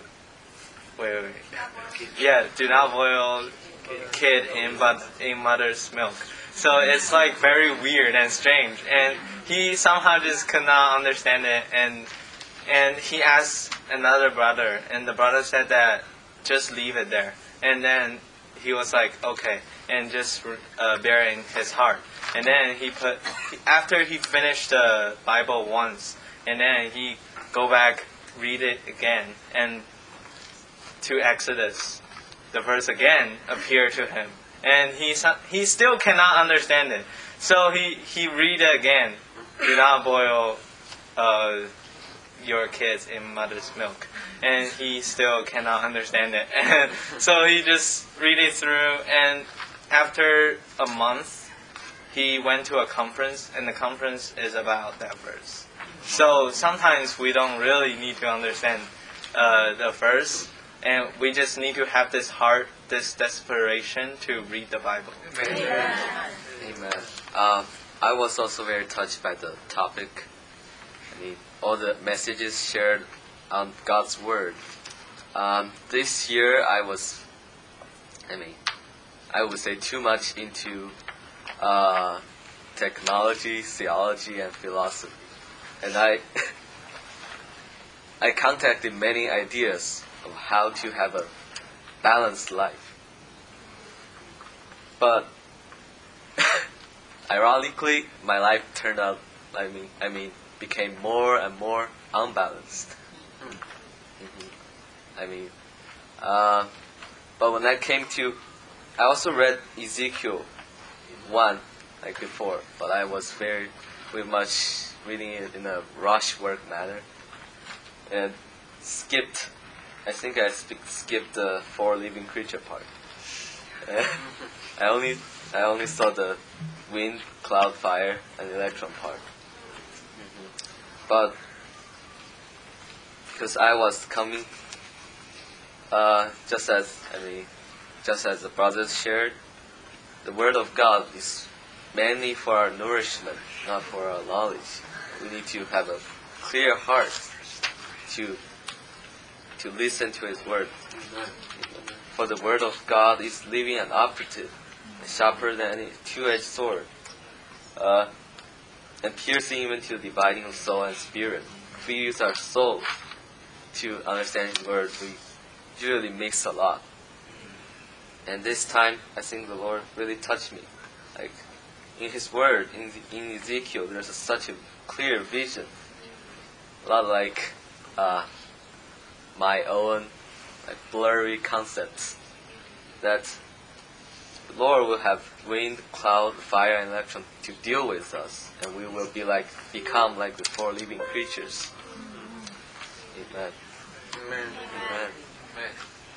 Do not boil kid in mother's milk. So it's very weird and strange, and he somehow just could not understand it, and he asked another brother, and the brother said that just leave it there, and then he was like, okay, and just bear in his heart, and then after he finished the Bible once, and then he go back, read it again, and to Exodus, the verse again appeared to him. And he still cannot understand it. So he read it again. Do not boil your kids in mother's milk. And he still cannot understand it. And so he just read it through. And after a month, he went to a conference, and the conference is about that verse. So sometimes we don't really need to understand the verse, and we just need to have this heart, this desperation to read the Bible. Amen. Amen. I was also very touched by the topic. I mean, all the messages shared on God's Word. This year I would say too much into technology, theology, and philosophy. And I contacted many ideas of how to have a balanced life. But ironically, my life turned out, became more and more unbalanced. But when I came to, I also read Ezekiel 1 like before, but I was very much reading it in a rush work manner, and skipped the 4 living creature part. I only saw the wind, cloud, fire, and electron part. But because I was coming, just as the brothers shared, the Word of God is mainly for our nourishment, not for our knowledge. We need to have a clear heart to listen to His Word. For the Word of God is living and operative, sharper than any two-edged sword, and piercing even to the dividing of soul and spirit. If we use our soul to understand His Word, we usually mix a lot. And this time, I think the Lord really touched me. Like in His Word, in Ezekiel, there's such a clear vision. A lot like my own blurry concepts. That the Lord will have wind, cloud, fire, and electron to deal with us, and we will become like the 4 living creatures. Amen. Amen. Amen. Amen.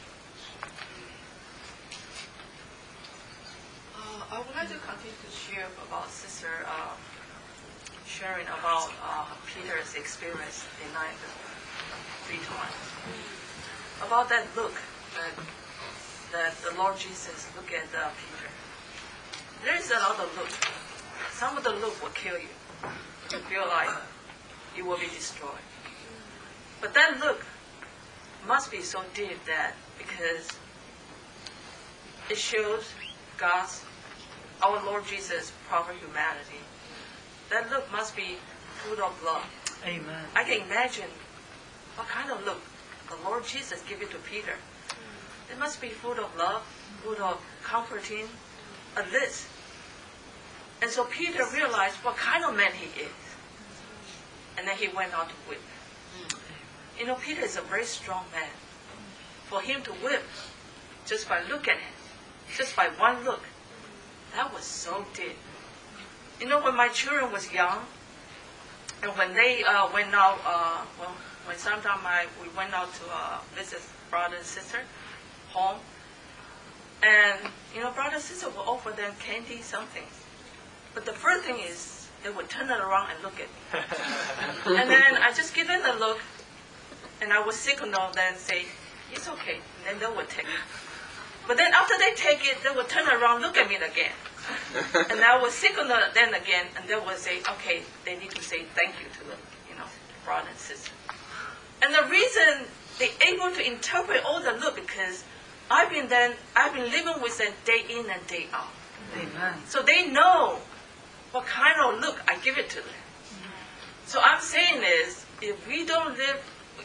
I would like to continue to share about Sister sharing about Peter's experience denied 3 times. About that look that the Lord Jesus looked at Peter. There is another look. Some of the look will kill you. You feel like you will be destroyed. But that look must be so deep that because it shows our Lord Jesus' proper humanity. That look must be full of love. Amen. I can imagine what kind of look the Lord Jesus gave it to Peter. It must be full of love, full of comforting, a list. And so Peter realized what kind of man he is. And then he went out to whip. You know, Peter is a very strong man. For him to whip, just by looking at him, just by one look, that was so deep. You know, when my children was young, and when they went out, when sometime we went out to visit brother and sister home, and you know, brother and sister will offer them candy, something. But the first thing is they would turn it around and look at me. And then I just give them a look, and I would signal them, say, it's okay, and then they would take it. But then after they take it, they would turn around, look at me again. And I would signal them again, and they would say, okay, they need to say thank you to the, brother and sister. And the reason they're able to interpret all the look because I've been living with them day in and day out. Amen. So they know what kind of look I give it to them. So I'm saying is, if we don't live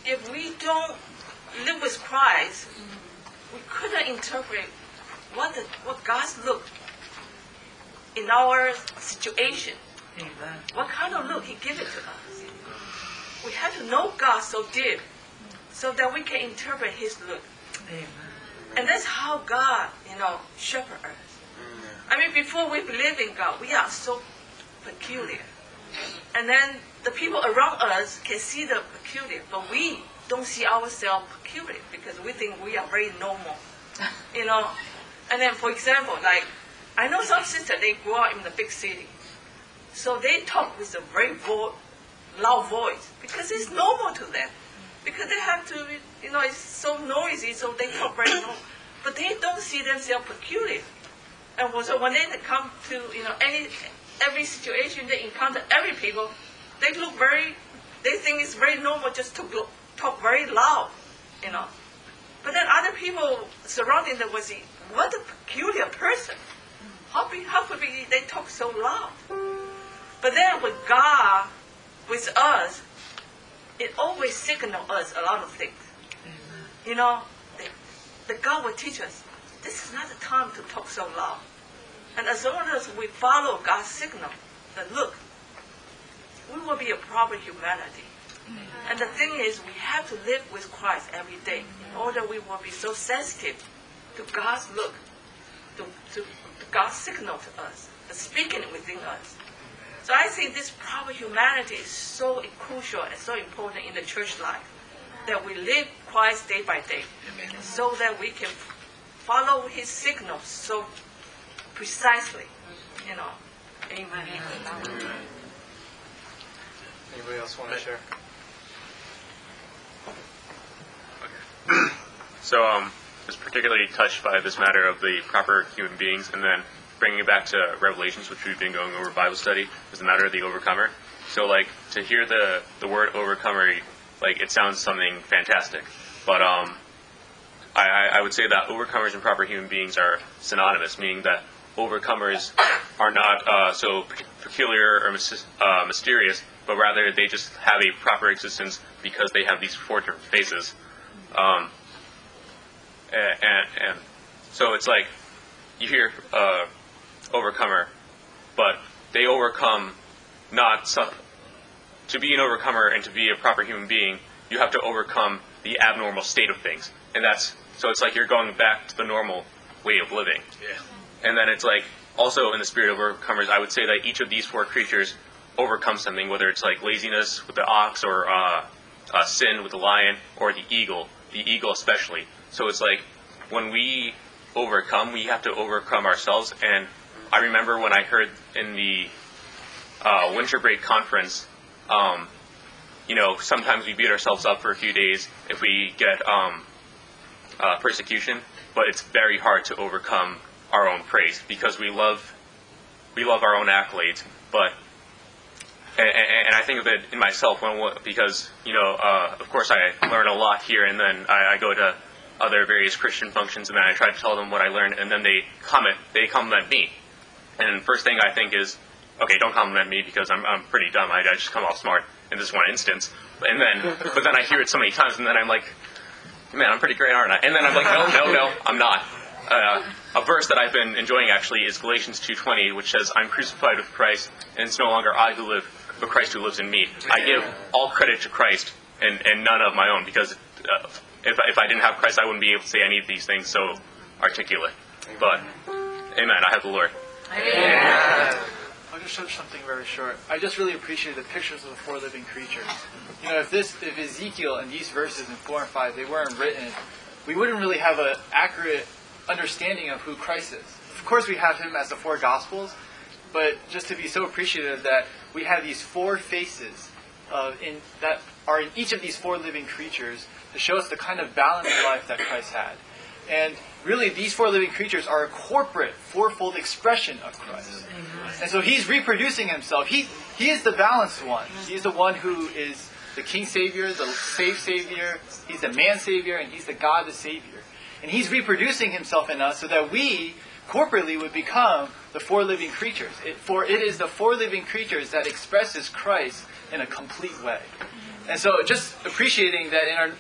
with Christ, we couldn't interpret what God's look in our situation. Amen. What kind of look He give it to us. We have to know God so deep so that we can interpret His look. Amen. And that's how God, shepherd us. I mean, before we believe in God, we are so peculiar. And then the people around us can see the peculiar, but we don't see ourselves peculiar because we think we are very normal. And then, for example, like I know some sisters, they grew up in the big city. So they talk with a very loud voice because it's normal to them. Because they have to, it's so noisy, so they talk very low. But they don't see themselves peculiar. And so when they come to, every situation they encounter, every people, they think it's very normal just to talk very loud, But then other people surrounding them will say, what a peculiar person. How could they talk so loud? But then with God, with us, it always signals us a lot of things. The God will teach us, this is not the time to talk so loud. And as long as we follow God's signal, then look, we will be a proper humanity. And the thing is, we have to live with Christ every day in order we will be so sensitive to God's look, to God's signal to us, the speaking within us. So I think this proper humanity is so crucial and so important in the church life, that we live Christ day by day, so that we can follow His signals so precisely. Amen. Anybody else want to share? So I was particularly touched by this matter of the proper human beings, and then bringing it back to Revelations, which we've been going over Bible study, is the matter of the overcomer. So to hear the word overcomer, it sounds something fantastic. But I would say that overcomers and proper human beings are synonymous, meaning that overcomers are not so peculiar or mysterious, but rather they just have a proper existence because they have these four different faces. And so it's like you hear overcomer, but they overcome to be an overcomer and to be a proper human being, you have to overcome the abnormal state of things. And so it's like you're going back to the normal way of living. Yeah. And then it's like, also in the spirit of overcomers, I would say that each of these four creatures overcome something, whether it's like laziness with the ox, or sin with the lion, or the eagle especially. So it's like, when we overcome, we have to overcome ourselves. And I remember when I heard in the winter break conference, sometimes we beat ourselves up for a few days if we get persecution, but it's very hard to overcome our own praise because we love our own accolades. But and I think of it in myself because of course I learn a lot here, and then I go to other various Christian functions, and then I try to tell them what I learned, and then they compliment me. And first thing I think is, okay, don't compliment me because I'm pretty dumb. I just come off smart in this one instance. But then I hear it so many times, and then I'm like, man, I'm pretty great, aren't I? And then I'm like, no, I'm not. A verse that I've been enjoying actually is Galatians 2:20, which says, I'm crucified with Christ, and it's no longer I who live, but Christ who lives in me. I give all credit to Christ and none of my own, because if I didn't have Christ, I wouldn't be able to say any of these things so articulate. But, amen, I have the Lord. Amen. I'll just show something very short. I just really appreciate the pictures of the four living creatures. If Ezekiel and these verses in 4 and 5, they weren't written, we wouldn't really have an accurate understanding of who Christ is. Of course, we have Him as the four Gospels, but just to be so appreciative that we have these four faces that are in each of these four living creatures to show us the kind of balanced life that Christ had. And really, these four living creatures are a corporate, fourfold expression of Christ. And so He's reproducing Himself. He is the balanced one. He is the one who is the King Savior, the safe Savior. He's the man Savior, and He's the God the Savior. And He's reproducing Himself in us so that we, corporately, would become the four living creatures. For it is the four living creatures that expresses Christ in a complete way. And so just appreciating that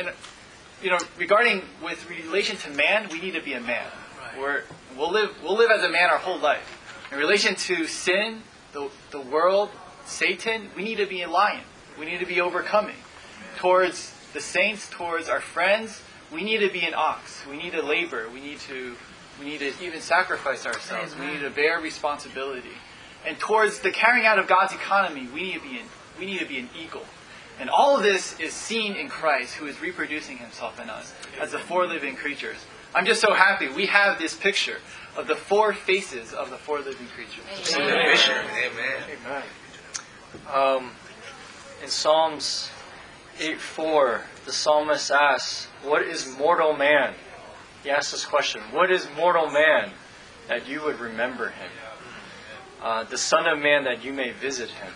regarding with relation to man, we need to be a man. We'll live as a man our whole life. In relation to sin, the world, Satan, we need to be a lion. We need to be overcoming. Towards the saints, towards our friends, we need to be an ox. We need to labor. We need to even sacrifice ourselves. We need to bear responsibility. And towards the carrying out of God's economy, we need to be an eagle. And all of this is seen in Christ, who is reproducing Himself in us as the four living creatures. I'm just so happy we have this picture of the four faces of the four living creatures. Amen. Amen. In Psalms 8:4, the psalmist asks, "What is mortal man?" He asks this question, "What is mortal man that you would remember him? The Son of Man that you may visit him."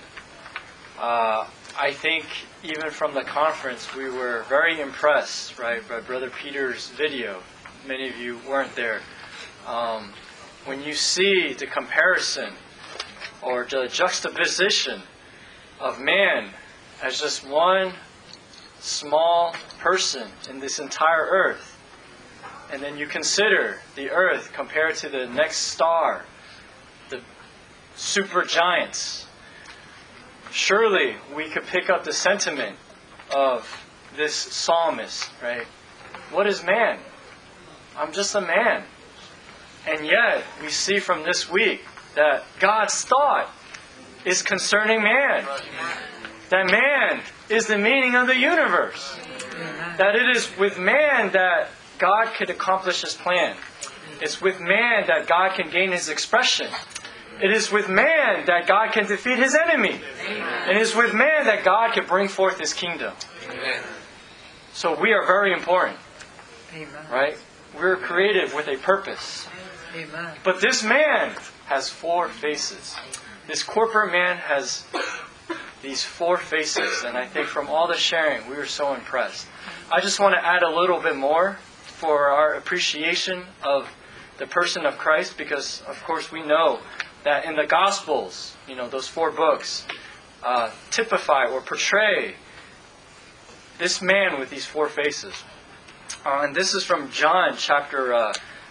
I think even from the conference we were very impressed, right, by Brother Peter's video. Many of you weren't there. When you see the comparison or the juxtaposition of man as just one small person in this entire earth, and then you consider the earth compared to the next star, the supergiants, surely we could pick up the sentiment of this psalmist, right? What is man? I'm just a man. And yet, we see from this week that God's thought is concerning man. That man is the meaning of the universe. That it is with man that God could accomplish His plan. It's with man that God can gain His expression. It is with man that God can defeat His enemy. It is with man that God can bring forth His kingdom. So we are very important. Right? We're created with a purpose. But this man has four faces. This corporate man has these four faces. And I think from all the sharing, we were so impressed. I just want to add a little bit more for our appreciation of the person of Christ, because of course we know that in the Gospels, those four books typify or portray this man with these four faces. And this is from John chapter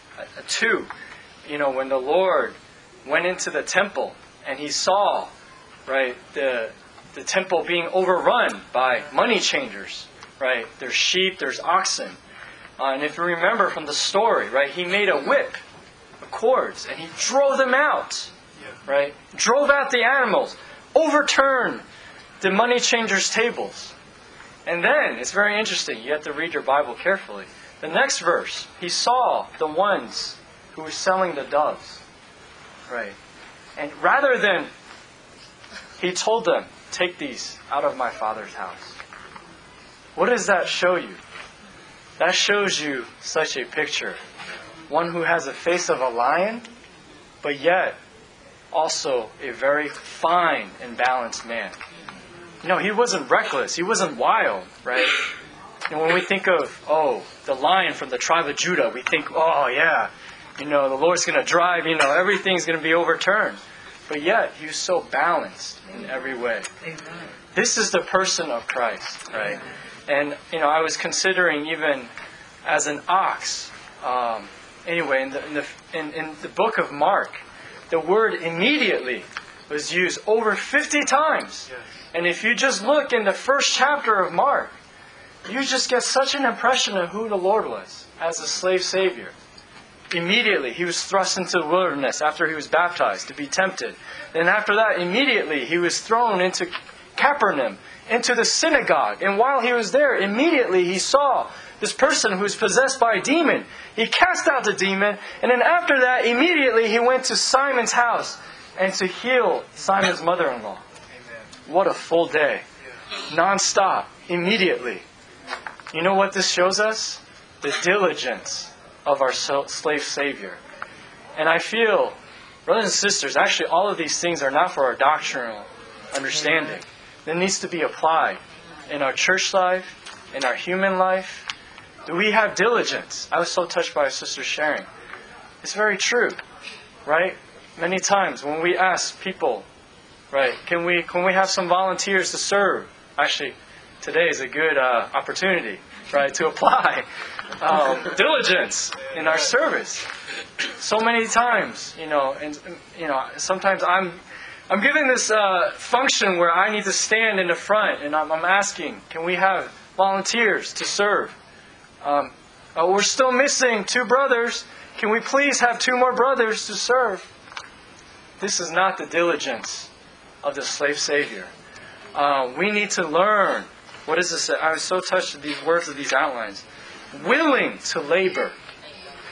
2. When the Lord went into the temple and He saw, right, the temple being overrun by money changers, right? There's sheep, there's oxen. And if you remember from the story, right, He made a whip of cords and He drove them out, right? Drove out the animals, overturned the money changers' tables. And then, it's very interesting, you have to read your Bible carefully. The next verse, He saw the ones who were selling the doves, right? And rather than, He told them, "Take these out of my Father's house." What does that show you? That shows you such a picture. One who has a face of a lion, but yet also a very fine and balanced man. He wasn't reckless. He wasn't wild, right? And when we think of, the lion from the tribe of Judah, we think, the Lord's going to drive, everything's going to be overturned. But yet, He was so balanced in every way. This is the person of Christ, right? And, I was considering even as an ox. Anyway, in the book of Mark, the word immediately was used over 50 times. And if you just look in the first chapter of Mark, you just get such an impression of who the Lord was as a slave Savior. Immediately, He was thrust into the wilderness after He was baptized to be tempted. Then after that, immediately, He was thrown into Capernaum, into the synagogue. And while He was there, immediately He saw this person who was possessed by a demon. He cast out the demon. And then after that, immediately He went to Simon's house and to heal Simon's mother-in-law. What a full day. Non-stop. Immediately. You know what this shows us? The diligence of our slave Savior. And I feel, brothers and sisters, actually all of these things are not for our doctrinal understanding. It needs to be applied in our church life, in our human life. Do we have diligence? I was so touched by our sister sharing. It's very true, right? Many times when we ask people, right, can we have some volunteers to serve? Actually, today is a good opportunity, right, to apply diligence in our service. So many times, sometimes I'm given this function where I need to stand in the front, and I'm asking, can we have volunteers to serve? We're still missing 2 brothers. Can we please have 2 more brothers to serve? This is not the diligence of the slave Savior. We need to learn. What does this say? I was so touched with these words of these outlines. Willing to labor.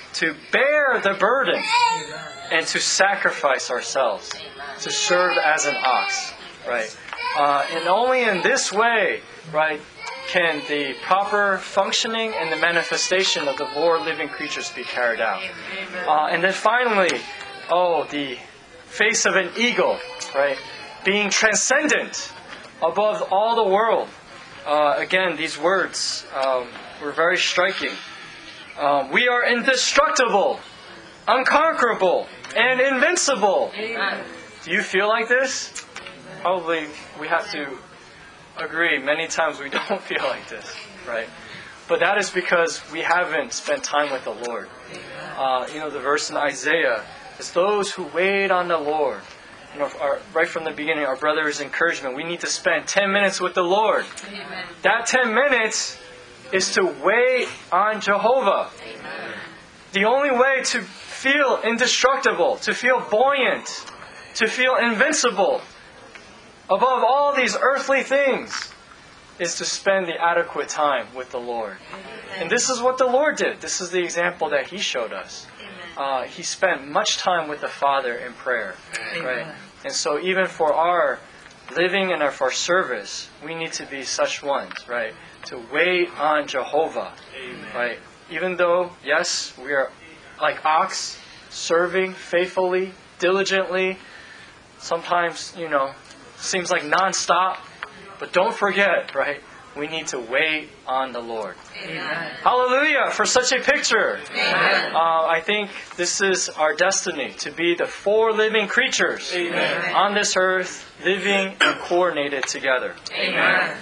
to bear the burden and to sacrifice ourselves, to serve as an ox, right? And only in this way, right, can the proper functioning and the manifestation of the four living creatures be carried out. And then finally, the face of an eagle, right, being transcendent above all the world. Again, these words were very striking. We are indestructible, unconquerable, and invincible. Do you feel like this? Probably we have to agree many times we don't feel like this, right? But that is because we haven't spent time with the Lord. The verse in Isaiah is those who wait on the Lord. Right from the beginning, our brother's encouragement, we need to spend 10 minutes with the Lord. Amen. That 10 minutes is to wait on Jehovah. Amen. The only way to feel indestructible, to feel buoyant, to feel invincible above all these earthly things is to spend the adequate time with the Lord. Amen. And this is what the Lord did. This is the example that He showed us. He spent much time with the Father in prayer, right? And so even for our living and for our service, we need to be such ones, right? To wait on Jehovah, right? Even though, yes, we are like ox, serving faithfully, diligently, sometimes, seems like nonstop, but don't forget, right? We need to wait on the Lord. Amen. Hallelujah for such a picture. I think this is our destiny, to be the four living creatures on this earth, living and coordinated together. Amen.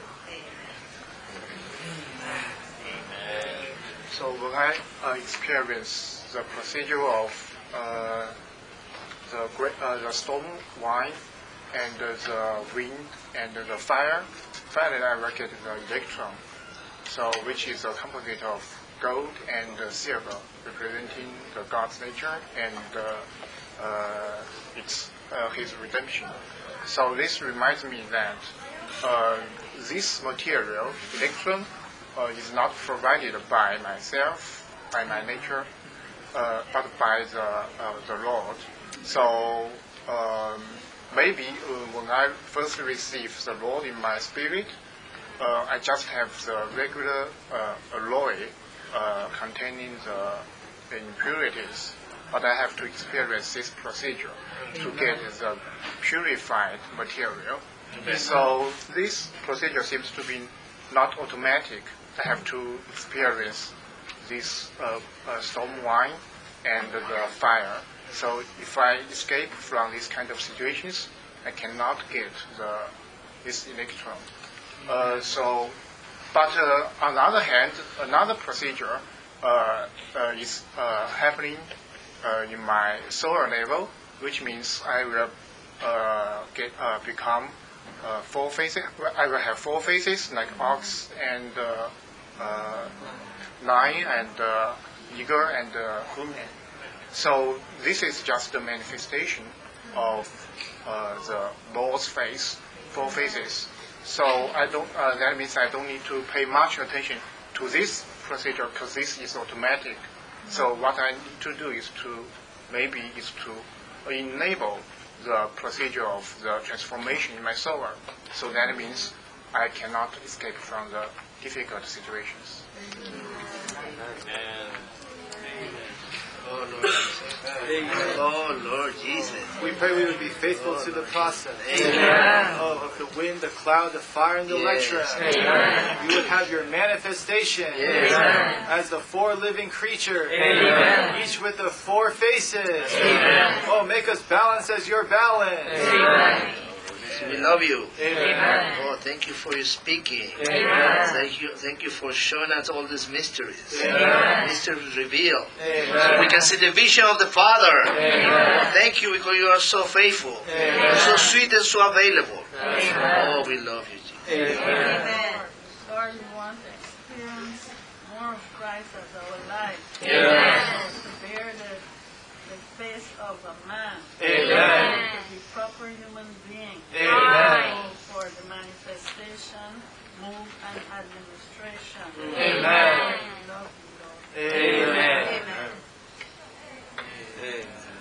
So when I experience the procedure of the storm wind and the wind and the fire, finally I will get the electron, so which is a composite of gold and silver, representing the God's nature and His redemption. So this reminds me that this material, electron, is not provided by myself, by my nature, but by the Lord. So maybe when I first receive the Lord in my spirit, I just have the regular alloy containing the impurities, but I have to experience this procedure to get the purified material. So this procedure seems to be not automatic. I have to experience this storm wind and the fire. So if I escape from these kind of situations, I cannot get this electron. But on the other hand, another procedure is happening in my solar level, which means I will become four phases. I will have four phases like ox and lion and eagle and human. So this is just a manifestation of the Lord's face, four phases. So that means I don't need to pay much attention to this procedure because this is automatic. So what I need to do is to enable the procedure of the transformation in my soul. So that means I cannot escape from the difficult situations. Amen. Oh Lord Jesus. We pray we would be faithful to the process. Amen. Of the wind, the cloud, the fire, and the electron. Amen. We would have your manifestation as the four living creatures, each with the four faces. Oh, make us balance as your balance. We love you. Amen. Oh, thank you for your speaking. Amen. Thank you for showing us all these mysteries. Amen. Mysteries revealed. Amen. So we can see the vision of the Father. Amen. Thank you because you are so faithful. Amen. You're so sweet and so available. Amen. Oh, we love you, Jesus. Amen. Lord, we want to experience more of Christ as our life. Yes. To bear the face of a man. Amen. To be proper human being. Amen. For the manifestation, move, and administration. Amen. Love you, Lord. Amen. Amen. Amen.